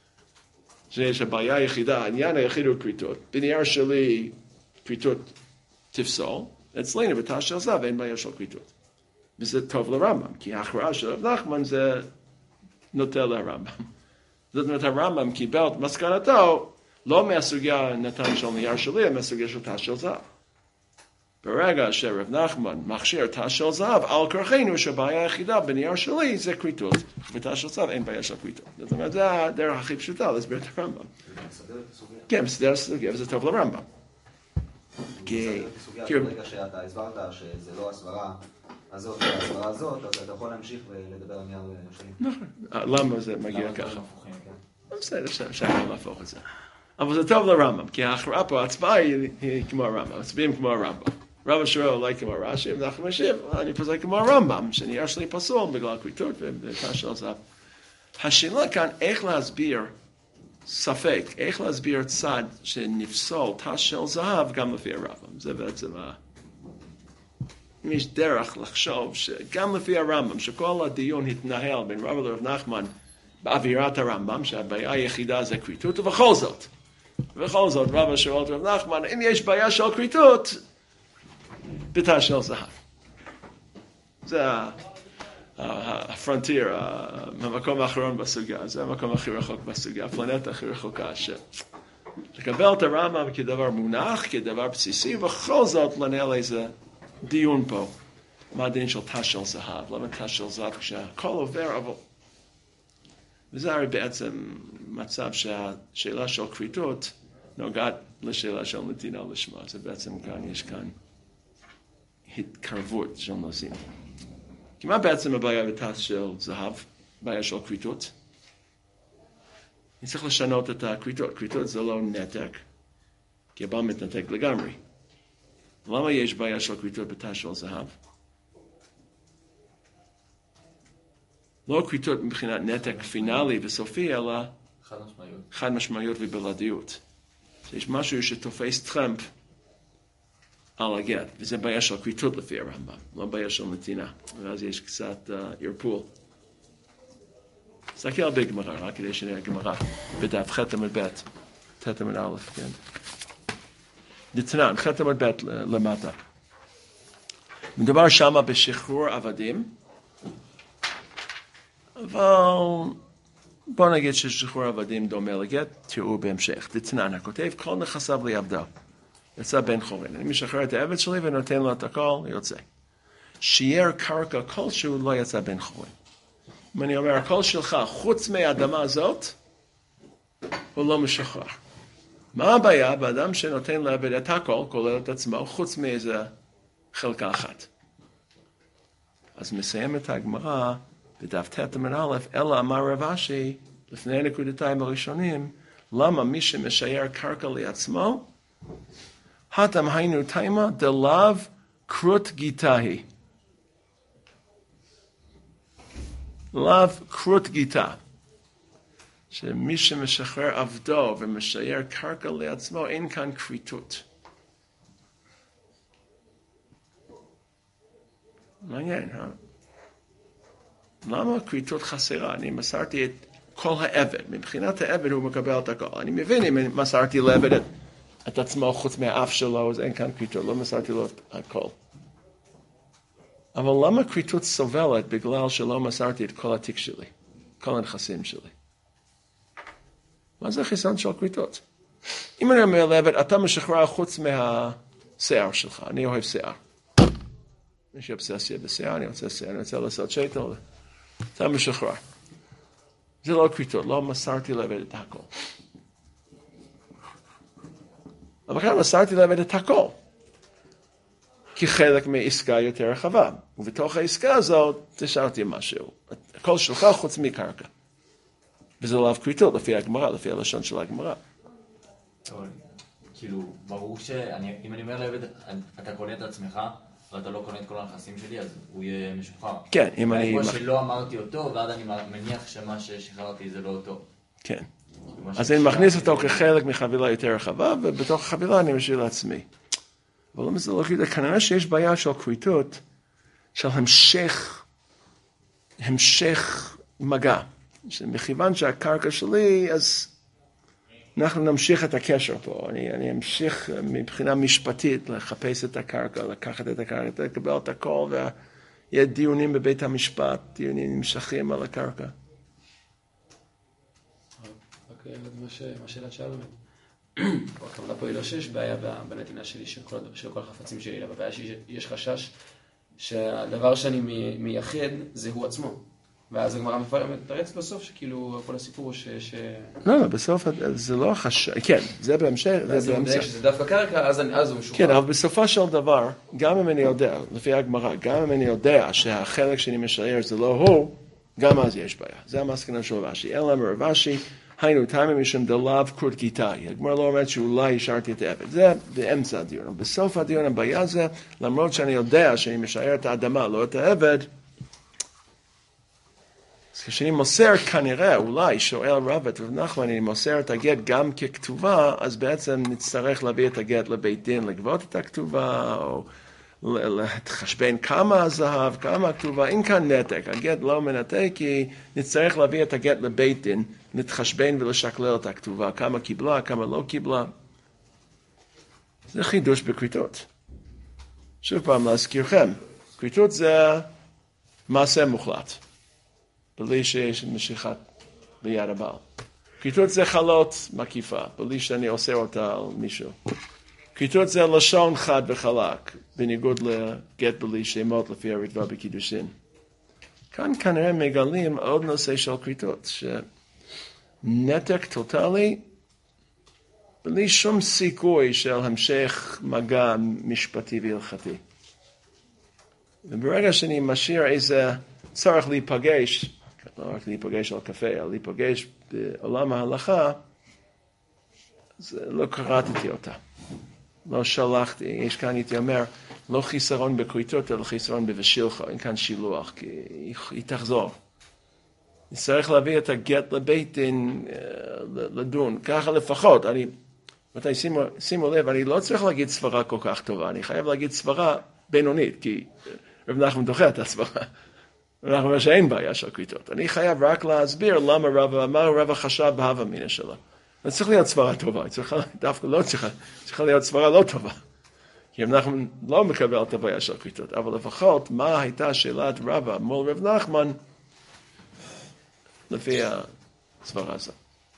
Speaker 1: שיש הבעיה היחידה, העניין היחיד הוא כריתות. בנייר שלי, כריתות תפסול. אצלנו בתא של זהב אין בעיה של כריתות. וזה טוב לרמב"ם, כי ההכרעה של רב נחמן זה נוטה לרמב"ם. זאת אומרת, הרמב"ם קיבל את מסקנתו, לא מהסוגיה נתן של נייר שלי, אלא מהסוגיה של תא של זהב. ברגע שרב נחמן מכשיר תא של זהב, על כורחנו שהבעיה היחידה בנייר שלי זה כריתות. בתא של זהב אין בעיה של כריתות. זאת אומרת, זה הדרך הכי פשוטה להסביר את הרמב"ם.
Speaker 7: מסדר את הסוגיה.
Speaker 1: כן, מסדר את הסוגיה, וזה טוב לרמב"ם. כי...
Speaker 7: מסדר את הסוגיה, ברגע שאתה הסברת שזה לא הסברה הזאת או הסברה הזאת, אז אתה יכול להמשיך ולדבר על נייר שלי.
Speaker 1: נכון. למה זה מגיע
Speaker 5: למה
Speaker 1: ככה?
Speaker 5: דברים הפוכים?
Speaker 1: בסדר, אפשר להפוך את זה. אבל זה טוב לרמב"ם, כי ההכרעה פה, ההצבעה היא היא כמו הרמב"ם, מצביעים כמו הרמב"ם. רבא שואל אולי כמו רש"י, ואנחנו משיב, אני פוסק כמו הרמב"ם, שנייר שלי פסול בגלל כריתות ובתא של זהב. השאלה כאן, איך להסביר ספק, איך להסביר צד שנפסול תא של זהב גם לפי הרמב"ם. זה בעצם ה... אם יש דרך לחשוב שגם לפי הרמב"ם, שכל הדיון התנהל בין רבא לרב נחמן באווירת הרמב"ם, שהבעיה היחידה זה כריתות, ובכל זאת, ובכל זאת רבא שואל את רב נחמן, אם יש בעיה של כריתות, בתא של זהב. זה הפרונטיר, המקום האחרון בסוגיה, זה המקום הכי רחוק בסוגיה, הפלנטה הכי רחוקה, לקבל את הרמב"ם כדבר מונח, כדבר בסיסי, ובכל זאת לנהל איזה דיון פה. מה הדין של תא של זהב? למה תא של זהב כשהכל עובר, אבל... וזה הרי בעצם מצב שהשאלה של כריתות נוגעת לשאלה של נתינה לשמה. זה בעצם כאן, יש כאן התקרבות של נושאים. כי מה בעצם הבעיה בתא של זהב? בעיה של כריתות? אני צריך לשנות את הכריתות. כריתות זה לא נתק, כי הבעל מתנתק לגמרי. למה יש בעיה של כריתות בתא של זהב? לא כריתות מבחינת נתק פינאלי וסופי, אלא
Speaker 5: חד משמעיות.
Speaker 1: חד משמעיות ובלעדיות. יש משהו שתופס טראמפ על הגט, וזה בעיה של כריתות לפי הרמב"ם, לא בעיה של נתינה. ואז יש קצת uh, ערפול. תסתכל על בגמרא, רק כדי שנראה גמרא, בדף ח' עמוד ב', ט' עמוד א', כן. דתנן, ח' עמוד ב' למטה. מדובר שמה בשחרור עבדים, אבל בוא נגיד ששחרור עבדים דומה לגט, תראו בהמשך. דתנן, הכותב, כל נכסיו ליעבדו. יצא בן חורין. אני משחרר את העבד שלי ונותן לו את הכל, יוצא. שייר קרקע כלשהו לא יצא בן חורין. אם אני אומר, הכל שלך, חוץ מהאדמה הזאת, הוא לא משוחרר. מה הבעיה באדם שנותן לעבד את הכל, כולל את עצמו, חוץ מאיזה חלקה אחת? אז מסיים את הגמרא, בדף ת' עמוד א', אלא אמר רב אשי, לפני הנקודתיים הראשונים, למה מי שמשייר קרקע לעצמו, התם היינו תימה דלאו קרות גיטה היא. לאו קרות גיטה. שמי שמשחרר עבדו ומשייר קרקע לעצמו, אין כאן כריתות. מעניין, אה? למה כריתות חסרה? אני מסרתי את כל העבד. מבחינת העבד הוא מקבל את הכל. אני מבין אם מסרתי לעבד את, את עצמו חוץ מהאף שלו, אז אין כאן כריתות. לא מסרתי לו את הכל. אבל למה כריתות סובלת בגלל שלא מסרתי את כל התיק שלי? כל הנכסים שלי. מה זה חיסון של כריתות? אם אני אומר לעבד, אתה משחרר חוץ מהשיער שלך. אני אוהב שיער. יש לי אובססיה בשיער, אני רוצה שיער, אני רוצה לעשות שייטל. אתה משחרר. זה לא כריתות, לא מסרתי לעבד את הכל. אבל כאן מסרתי לעבד את הכל. כחלק מעסקה יותר רחבה. ובתוך העסקה הזאת, תשארתי משהו. הכל שלך חוץ מקרקע. וזה לא כריתות, לפי הגמרא, לפי הלשון של הגמרא.
Speaker 4: כאילו, ברור שאם אני אומר לעבד, אתה קונה את עצמך, ואתה לא קונה את כל הנכסים שלי, אז הוא יהיה משוחרר.
Speaker 1: כן, אם אני...
Speaker 4: כמו שלא אמרתי אותו, ועד אני מניח שמה ששחררתי זה לא אותו.
Speaker 1: כן. אז אני מכניס אותו כחלק מחבילה יותר רחבה, ובתוך החבילה אני משאיר לעצמי. אבל למה זה לא כריתות? כנראה שיש בעיה של כריתות, של המשך, המשך מגע. מכיוון שהקרקע שלי, אז אנחנו נמשיך את הקשר פה. אני, אני אמשיך מבחינה משפטית לחפש את הקרקע, לקחת את הקרקע, לקבל את הכל, ויהיה דיונים בבית המשפט, דיונים נמשכים על הקרקע.
Speaker 6: רק מה שאלה שאלנו. הכוונה פה היא לא שיש בעיה בנתינה שלי של כל, של כל החפצים שלי, אלא בבעיה שיש חשש שהדבר שאני מייחד זה הוא עצמו. ואז הגמרא מתרץ בסוף שכאילו כל הסיפור הוא ש...
Speaker 1: לא, לא, בסוף זה לא חשש... כן, זה בהמשך...
Speaker 6: זה מדייק שזה דווקא קרקע, אז הוא משוחרר.
Speaker 1: כן, אבל בסופו של דבר, גם אם אני יודע, לפי הגמרא, גם אם אני יודע שהחלק שאני משער זה לא הוא, גם אז יש בעיה. זה המסקנה של רב אשי. אלא אמר רב אשי, היינו תימה משום דלאו קרות גיטה. הגמרא לא אומרת שאולי השארתי את העבד. זה באמצע הדיון. בסוף הדיון הבעיה זה, למרות שאני יודע שאני משער את האדמה, לא את העבד, אז כשאני מוסר כנראה, אולי, שואל רב את רב נחמן, אני מוסר את הגט גם ככתובה, אז בעצם נצטרך להביא את הגט לבית דין, לגבות את הכתובה, או להתחשבן כמה הזהב, כמה הכתובה, אין כאן נתק, הגט לא מנתק, כי נצטרך להביא את הגט לבית דין, להתחשבן ולשקלל את הכתובה, כמה קיבלה, כמה לא קיבלה. זה חידוש בכריתות. שוב פעם להזכירכם, כריתות זה מעשה מוחלט. בלי שיש משיכת ביד הבעל. כריתות זה חלות מקיפה, בלי שאני עושה אותה על מישהו. כריתות זה לשון חד וחלק, בניגוד לגט בלי שמות לפי הריטב"א בקידושין. כאן כנראה מגלים עוד נושא של כריתות, שנתק טוטלי, בלי שום סיכוי של המשך מגע משפטי והלכתי. וברגע שאני משאיר איזה צורך להיפגש, לא רק להיפגש על קפה, אלא להיפגש בעולם ההלכה, אז לא קראתי אותה. לא שלחתי, יש כאן, הייתי אומר, לא חיסרון בכריתות, אלא חיסרון בבשילך, אין כאן שילוח, כי היא, היא תחזור. נצטרך להביא את הגט לבית דין, לדון, ככה לפחות. אני, מתי, שימו, שימו לב, אני לא צריך להגיד סברה כל כך טובה, אני חייב להגיד סברה בינונית, כי רב נחמן דוחה את הסברה. אנחנו אומר שאין בעיה של כריתות. אני חייב רק להסביר למה רב אמר, רב חשב בהווה אמינא שלו. זה צריך להיות סברה טובה, צריכה, דווקא לא צריכה, צריכה להיות סברה לא טובה. כי אנחנו לא מקבל את הבעיה של כריתות, אבל לפחות מה הייתה שאלת רבא מול רב נחמן, לפי הסברה הזאת.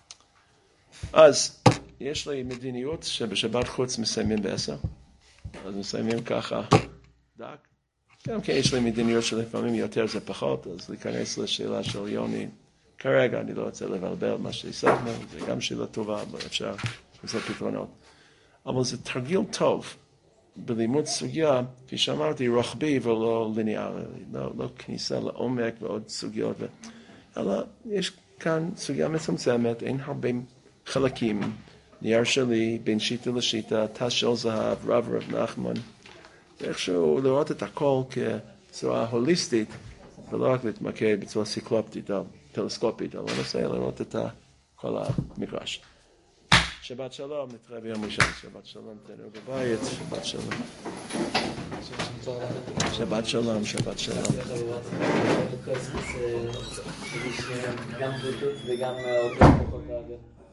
Speaker 1: אז יש לי מדיניות שבשבת חוץ מסיימים בעשר, אז מסיימים ככה דק. גם כן יש לי מדיניות שלפעמים יותר זה פחות, אז להיכנס לשאלה של יוני כרגע אני לא רוצה לבלבל מה שהשגנו, זה גם שאלה טובה, אבל אפשר לעשות פתרונות. אבל זה תרגיל טוב בלימוד סוגיה, כפי שאמרתי, רוחבי ולא ליניארי, לא, לא כניסה לעומק ועוד סוגיות, ו... אלא יש כאן סוגיה מצומצמת, אין הרבה חלקים, נייר שלי, בין שיטה לשיטה, תא של זהב, רב רב נחמן, ואיכשהו לראות את הכל כצורה הוליסטית, ולא רק להתמקד בצורה סיקלופטית או טלסקופית, אבל ננסה לראות את כל המגרש. שבת שלום, נתראה ביום ראשון. שבת שלום, תראו בבית, שבת שלום. שבת שלום, שבת שלום.
Speaker 6: גם בוטות וגם עוד